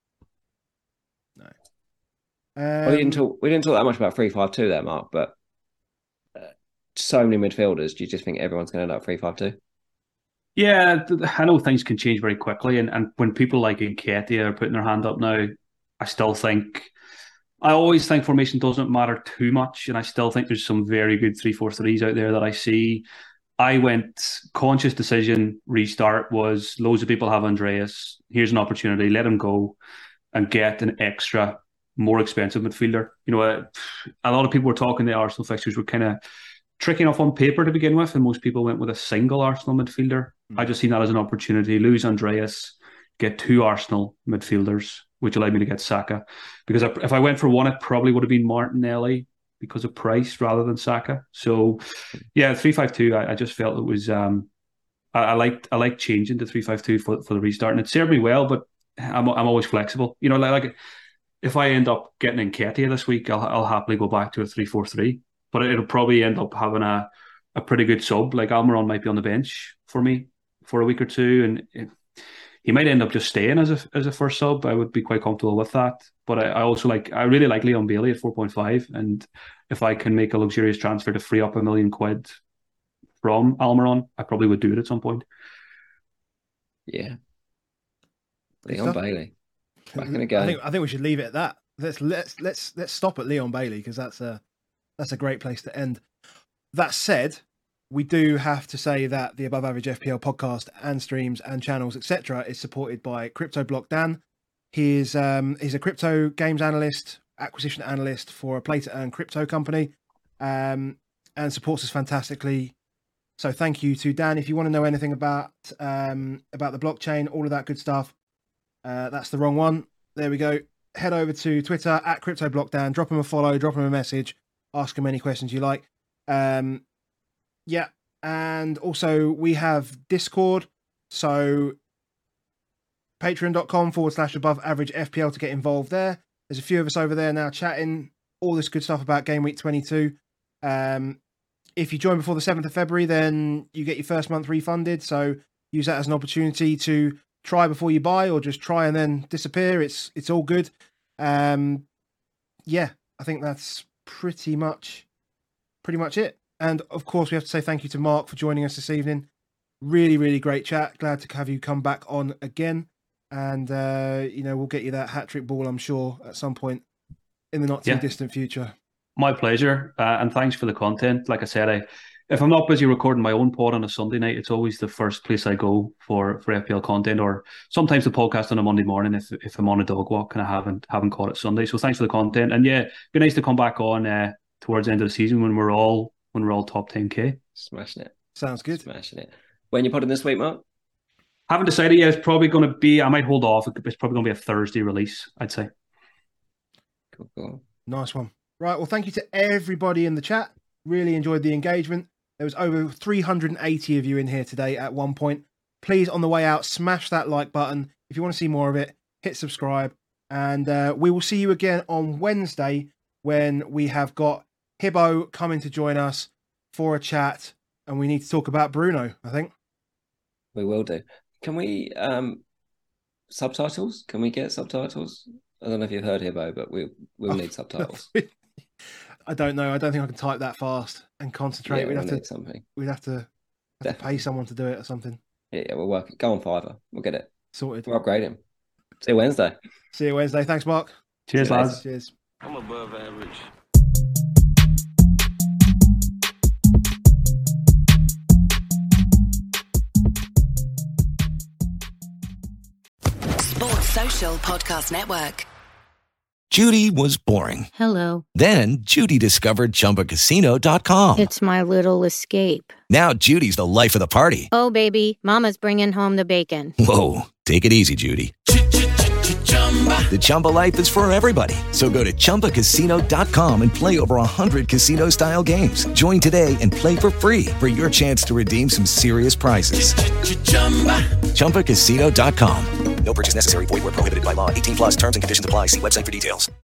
no. Um, well, we didn't talk. We didn't talk that much about three five two there, Mark. But uh, so many midfielders. Do you just think everyone's going to end up three five two? Yeah, I know things can change very quickly, and, and when people like Nketiah are putting their hand up now, I still think, I always think formation doesn't matter too much, and I still think there's some very good three four threes out there that I see. I went, conscious decision, restart was, loads of people have Andreas, here's an opportunity, let him go and get an extra, more expensive midfielder. You know, a, a lot of people were talking the Arsenal fixtures were kind of tricky enough on paper to begin with, and most people went with a single Arsenal midfielder. Mm. I just seen that as an opportunity. Lose Andreas, get two Arsenal midfielders, which allowed me to get Saka. Because if I went for one, it probably would have been Martinelli because of price rather than Saka. So, yeah, three five two, I, I just felt it was... Um, I, I liked I liked changing to three five two for, for the restart, and it served me well, but I'm I'm always flexible. You know, like, like if I end up getting Nketiah this week, I'll, I'll happily go back to a three four three. But it'll probably end up having a, a pretty good sub. Like Almiron might be on the bench for me for a week or two, and it, he might end up just staying as a as a first sub. I would be quite comfortable with that. But I, I also like I really like Leon Bailey at four point five, and if I can make a luxurious transfer to free up a million quid from Almiron, I probably would do it at some point. Yeah, Leon Bailey back in the game. I think I think we should leave it at that. Let's let's let's let's stop at Leon Bailey because that's a that's a great place to end. That said, we do have to say that the Above Average F P L podcast and streams and channels, et cetera, is supported by CryptoBlock Dan. He is um, he's a crypto games analyst, acquisition analyst for a play to earn crypto company, um, and supports us fantastically. So thank you to Dan. If you want to know anything about um, about the blockchain, all of that good stuff, uh, that's the wrong one. There we go. Head over to Twitter at CryptoBlockDan. Drop him a follow. Drop him a message. Ask him any questions you like. Um, yeah. And also we have Discord. So patreon.com forward slash above average F P L to get involved there. There's a few of us over there now chatting all this good stuff about game week twenty-two. Um, if you join before the seventh of February, then you get your first month refunded. So use that as an opportunity to try before you buy, or just try and then disappear. It's, it's all good. Um, yeah, I think that's pretty much, pretty much it. And of course we have to say thank you to Mark for joining us this evening. Really, really great chat. Glad to have you come back on again. And, uh, you know, we'll get you that hat-trick ball, I'm sure, at some point in the not-too-distant yeah. future. My pleasure. Uh, and thanks for the content. Like I said, I, if I'm not busy recording my own pod on a Sunday night, it's always the first place I go for, for F P L content, or sometimes the podcast on a Monday morning if if I'm on a dog walk and I haven't haven't caught it Sunday. So thanks for the content. And yeah, it'd be nice to come back on uh, towards the end of the season when we're all when we're all top ten K. Smashing it. Sounds good. Smashing it. When you putting this week, Mark? Haven't decided yet. It's probably going to be, I might hold off. It's probably going to be a Thursday release, I'd say. Cool, cool. Nice one. Right. Well, thank you to everybody in the chat. Really enjoyed the engagement. There was over three hundred eighty of you in here today at one point. Please, on the way out, smash that like button. If you want to see more of it, hit subscribe. And uh, we will see you again on Wednesday when we have got Hibbo coming to join us for a chat. And we need to talk about Bruno, I think. We will do. Can we, um, subtitles? Can we get subtitles? I don't know if you've heard Hibbo, but we, we'll need subtitles. I don't know. I don't think I can type that fast and concentrate. Yeah, we'd we'll have to. need something. We'd have to, have to pay someone to do it or something. Yeah, yeah, we'll work it. Go on Fiverr. We'll get it sorted. We'll upgrade him. See you Wednesday. See you Wednesday. Thanks, Mark. Cheers, lads. Cheers. I'm above average. Sports Social Podcast Network. Judy was boring. Hello. Then Judy discovered Chumba Casino dot com. It's my little escape. Now Judy's the life of the party. Oh, baby, mama's bringing home the bacon. Whoa, take it easy, Judy. The Chumba life is for everybody. So go to Chumba Casino dot com and play over one hundred casino-style games. Join today and play for free for your chance to redeem some serious prizes. Chumba Casino dot com. No purchase necessary. Void where prohibited by law. eighteen plus terms and conditions apply. See website for details.